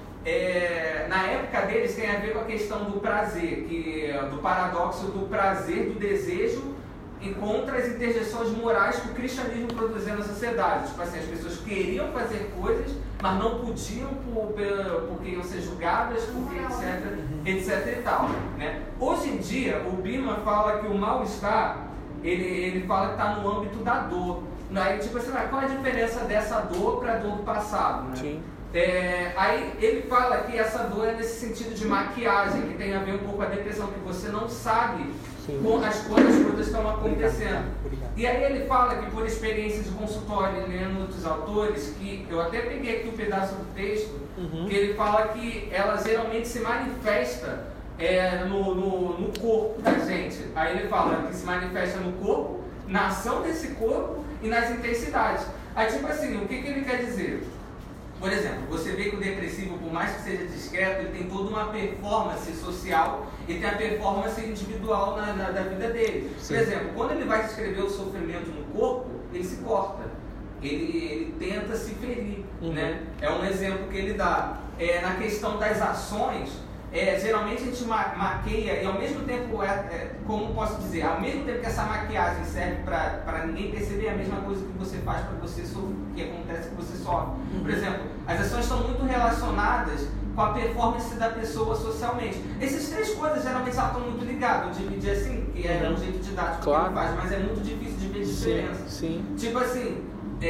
É, na época deles tem a ver com a questão do prazer, que, do paradoxo do prazer, do desejo e contra as interjeições morais que o cristianismo produzia na sociedade. Tipo assim, as pessoas queriam fazer coisas, mas não podiam por, porque iam ser julgadas, porque etc, etc e tal, né? Hoje em dia, o Birman fala que o mal-estar, ele, ele fala que está no âmbito da dor. Aí, tipo assim, qual a diferença dessa dor para a dor do passado, né? Sim. É, aí ele fala que essa dor é nesse sentido de maquiagem, que tem a ver um pouco com a depressão, que você não sabe com as coisas, as coisas estão acontecendo. Obrigado, obrigado. E aí ele fala que por experiência de consultório, lendo outros autores, que eu até peguei aqui um pedaço do texto, uhum. que ele fala que ela geralmente se manifesta é, no, no, no corpo da gente. Aí ele fala que se manifesta no corpo, na ação desse corpo e nas intensidades. Aí tipo assim, o que, que ele quer dizer? Por exemplo, você vê que o depressivo, por mais que seja discreto, ele tem toda uma performance social e tem a performance individual na, na, da vida dele. Sim. Por exemplo, quando ele vai descrever o sofrimento no corpo, ele se corta, ele, ele tenta se ferir, uhum. né? É um exemplo que ele dá. É, na questão das ações, é, geralmente a gente ma maqueia e ao mesmo tempo, é, é, como posso dizer, ao mesmo tempo que essa maquiagem serve para ninguém perceber, é a mesma coisa que você faz para você sofrer, que acontece que você sofre. Uhum. Por exemplo, as ações estão muito relacionadas com a performance da pessoa socialmente. Essas três coisas geralmente elas estão muito ligadas. Eu dividi assim, que é uhum. um jeito didático claro. que ele faz, mas é muito difícil de ver diferença. Sim, sim. Tipo assim,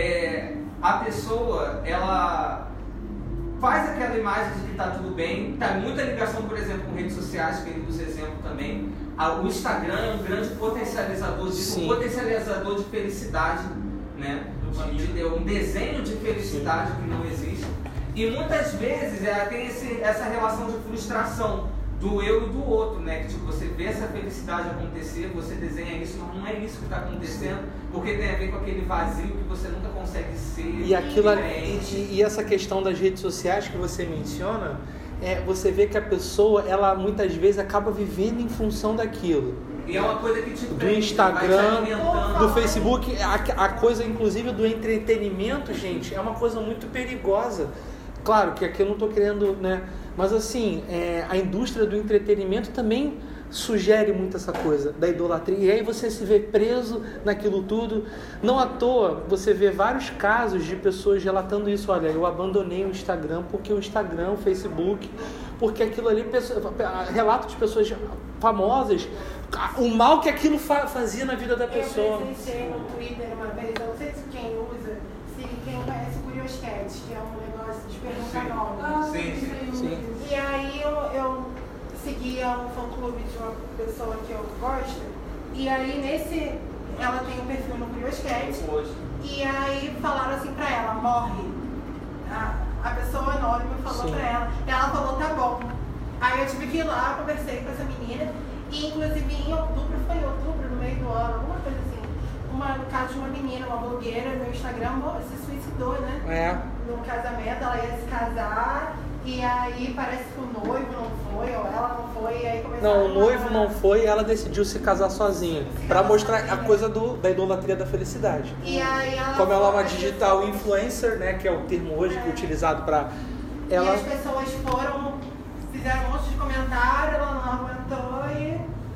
é, a pessoa, ela faz aquela imagem de que está tudo bem, tá muita ligação, por exemplo, com redes sociais, que ele usa exemplo também. O Instagram é um grande potencializador disso, um potencializador de felicidade, né? De, de, um desenho de felicidade Sim. que não existe. E muitas vezes ela tem esse, essa relação de frustração do eu e do outro, né? Que tipo, você vê essa felicidade acontecer, você desenha isso, mas não é isso que está acontecendo, porque tem a ver com aquele vazio que você nunca consegue ser. E, aquilo, e, e essa questão das redes sociais que você menciona, é, você vê que a pessoa, ela muitas vezes acaba vivendo em função daquilo. E é uma coisa que te do Instagram, do Facebook, a, a coisa inclusive do entretenimento, gente, é uma coisa muito perigosa. Claro que aqui eu não estou querendo, né? Mas assim, é, a indústria do entretenimento também sugere muito essa coisa da idolatria. E aí você se vê preso naquilo tudo. Não à toa, você vê vários casos de pessoas relatando isso. Olha, eu abandonei o Instagram porque o Instagram, o Facebook, porque aquilo ali, relato de pessoas famosas, o mal que aquilo fa fazia na vida da pessoa. Eu presenciei no Twitter uma vez, eu não sei se quem usa, se quem conhece o Curioscat, que é um negócio de perguntar nome. Sim, sim, sim. E aí eu, eu seguia um fã-clube de uma pessoa que eu gosto, e aí nesse, ela tem um perfil no Curioscat, e aí falaram assim pra ela, morre. A, a pessoa anônima falou Sim. pra ela, e ela falou, tá bom. Aí eu tive que ir lá, conversei com essa menina, e inclusive em outubro, foi em outubro, no meio do ano, alguma coisa assim, uma, no caso de uma menina, uma blogueira no Instagram, se suicidou, né? É. No casamento, ela ia se casar, e aí parece que o noivo não foi, ou ela não foi, e aí começou Não, o noivo a... não foi, ela decidiu se casar sozinha, se pra mostrar sozinha. A coisa do, da idolatria da felicidade. E aí ela Como ela é uma digital influencer, né, que é o termo hoje é. que é utilizado pra... Ela... E as pessoas foram, fizeram um monte de comentário, ela não aguentou e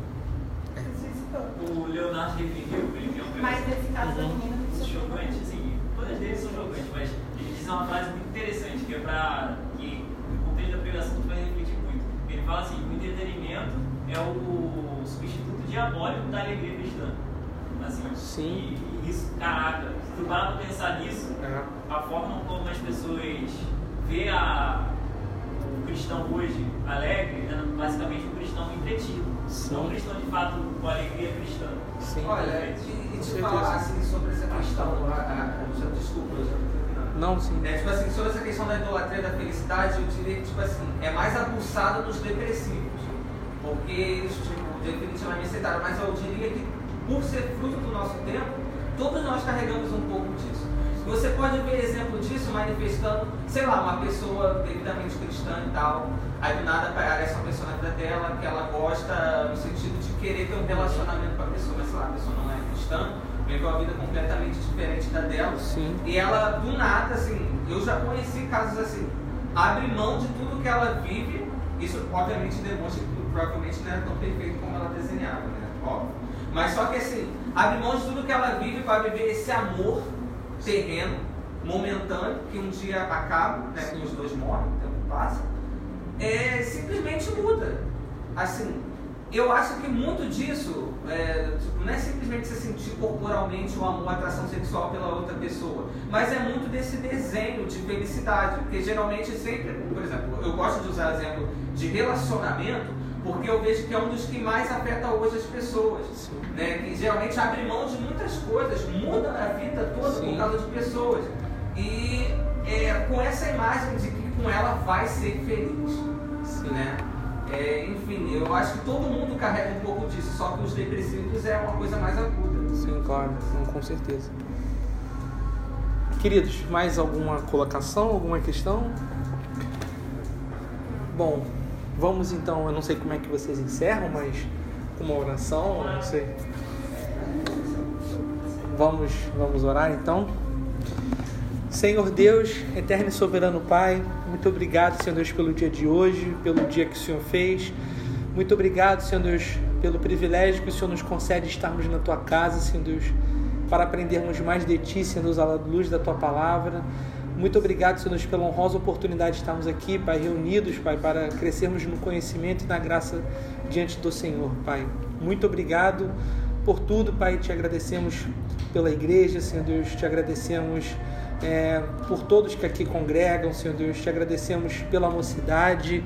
se suicidou. O Leonardo referiu, ele tem um Mas nesse caso da menina não se chocante, assim, todas deles são chocantes, mas ele diz uma frase muito interessante, que é pra... que no contexto da pregação tu vai refletir muito. Ele fala assim, o entretenimento é o substituto diabólico da alegria cristã. Assim, Sim. E, e isso, caraca, se tu parar pra pensar nisso, É. a forma como as pessoas vê a, o cristão hoje alegre, né, basicamente um cristão entretido. Sim. Não um cristão de fato com alegria cristã. Sim. Olha, e, e te certeza. falar assim sobre essa questão, a, a, a, desculpa, eu já tô terminando. Não, sim. É, tipo assim, sobre essa questão da idolatria da felicidade, eu diria que tipo assim, é mais aguçada dos depressivos. Porque eles, tipo, definitivamente aceitaram, mas eu diria que por ser fruto do nosso tempo, todos nós carregamos um pouco disso. Você pode ver exemplo disso manifestando, sei lá, uma pessoa devidamente cristã e tal, aí do nada aparece uma pessoa na vida dela que ela gosta no sentido de querer ter um relacionamento com a pessoa, mas sei lá, a pessoa não é cristã, viveu uma vida completamente diferente da dela. Sim. E ela, do nada, assim, eu já conheci casos assim, abre mão de tudo que ela vive, isso obviamente demonstra que provavelmente não era tão perfeito como ela desenhava, né? Óbvio. Mas só que assim, abre mão de tudo que ela vive para viver esse amor terreno, momentâneo, que um dia acaba, né? Que os dois morrem, o tempo passa, é, simplesmente muda. Assim, eu acho que muito disso é, tipo, não é simplesmente você sentir corporalmente o amor, a atração sexual pela outra pessoa, mas é muito desse desenho de felicidade, porque geralmente sempre, por exemplo, eu gosto de usar o exemplo de relacionamento, porque eu vejo que é um dos que mais afeta hoje as pessoas, né? Que geralmente abre mão de muitas coisas, muda a vida toda Sim. por causa de pessoas, e é, com essa imagem de que com ela vai ser feliz, Sim. né? É, enfim, eu acho que todo mundo carrega um pouco disso, só que os depressivos é uma coisa mais aguda. Sim, claro, com certeza. Queridos, mais alguma colocação, alguma questão? Bom, vamos então, eu não sei como é que vocês encerram, mas com uma oração, eu não sei. Vamos, vamos orar então. Senhor Deus, eterno e soberano Pai, muito obrigado, Senhor Deus, pelo dia de hoje, pelo dia que o Senhor fez. Muito obrigado, Senhor Deus, pelo privilégio que o Senhor nos concede estarmos na Tua casa, Senhor Deus, para aprendermos mais de Ti, Senhor Deus, à luz da Tua palavra. Muito obrigado, Senhor Deus, pela honrosa oportunidade de estarmos aqui, Pai, reunidos, Pai, para crescermos no conhecimento e na graça diante do Senhor, Pai. Muito obrigado por tudo, Pai, te agradecemos pela igreja, Senhor Deus, te agradecemos é, por todos que aqui congregam, Senhor Deus, te agradecemos pela mocidade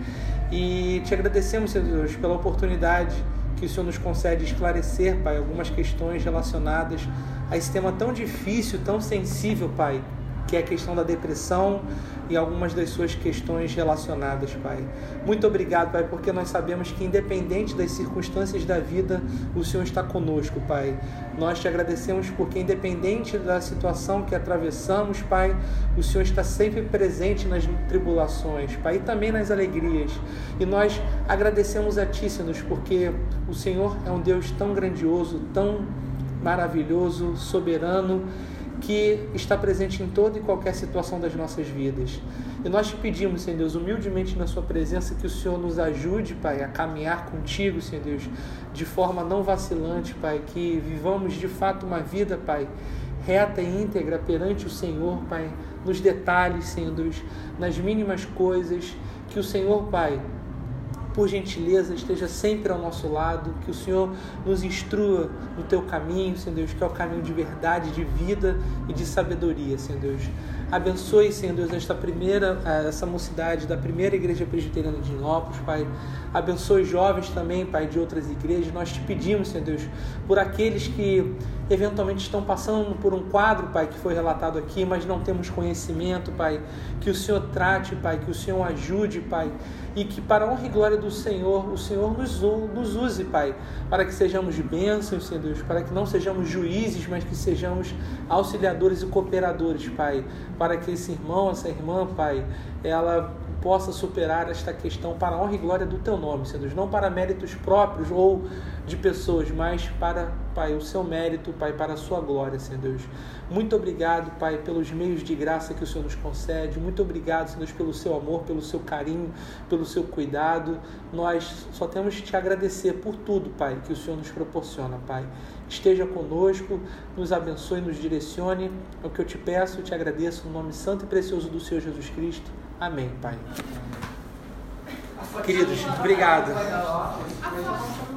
e te agradecemos, Senhor Deus, pela oportunidade que o Senhor nos concede esclarecer, Pai, algumas questões relacionadas a esse tema tão difícil, tão sensível, Pai, que é a questão da depressão e algumas das suas questões relacionadas, Pai. Muito obrigado, Pai, porque nós sabemos que independente das circunstâncias da vida, o Senhor está conosco, Pai. Nós te agradecemos porque independente da situação que atravessamos, Pai, o Senhor está sempre presente nas tribulações, Pai, e também nas alegrias. E nós agradecemos a Ti, Senhor, porque o Senhor é um Deus tão grandioso, tão maravilhoso, soberano, que está presente em toda e qualquer situação das nossas vidas. E nós te pedimos, Senhor Deus, humildemente na sua presença, que o Senhor nos ajude, Pai, a caminhar contigo, Senhor Deus, de forma não vacilante, Pai, que vivamos de fato uma vida, Pai, reta e íntegra perante o Senhor, Pai, nos detalhes, Senhor Deus, nas mínimas coisas, que o Senhor, Pai, por gentileza, esteja sempre ao nosso lado, que o Senhor nos instrua no Teu caminho, Senhor Deus, que é o caminho de verdade, de vida e de sabedoria, Senhor Deus. Abençoe, Senhor Deus, esta primeira, essa mocidade da primeira igreja presbiteriana de Nilópolis, Pai. Abençoe jovens também, Pai, de outras igrejas. Nós te pedimos, Senhor Deus, por aqueles que eventualmente estão passando por um quadro, Pai, que foi relatado aqui, mas não temos conhecimento, Pai, que o Senhor trate, Pai, que o Senhor ajude, Pai, e que para a honra e glória do Senhor, o Senhor nos, nos use, Pai, para que sejamos bênçãos, Senhor Deus, para que não sejamos juízes, mas que sejamos auxiliadores e cooperadores, Pai, para que esse irmão, essa irmã, Pai, ela possa superar esta questão para a honra e glória do Teu nome, Senhor Deus, não para méritos próprios ou de pessoas, mas para, Pai, o Seu mérito, Pai, para a Sua glória, Senhor Deus. Muito obrigado, Pai, pelos meios de graça que o Senhor nos concede. Muito obrigado, Senhor Deus, pelo Seu amor, pelo Seu carinho, pelo Seu cuidado. Nós só temos que te agradecer por tudo, Pai, que o Senhor nos proporciona, Pai. Esteja conosco, nos abençoe, nos direcione. É o que eu te peço, eu te agradeço no nome santo e precioso do Senhor Jesus Cristo. Amém, Pai. Queridos, obrigado.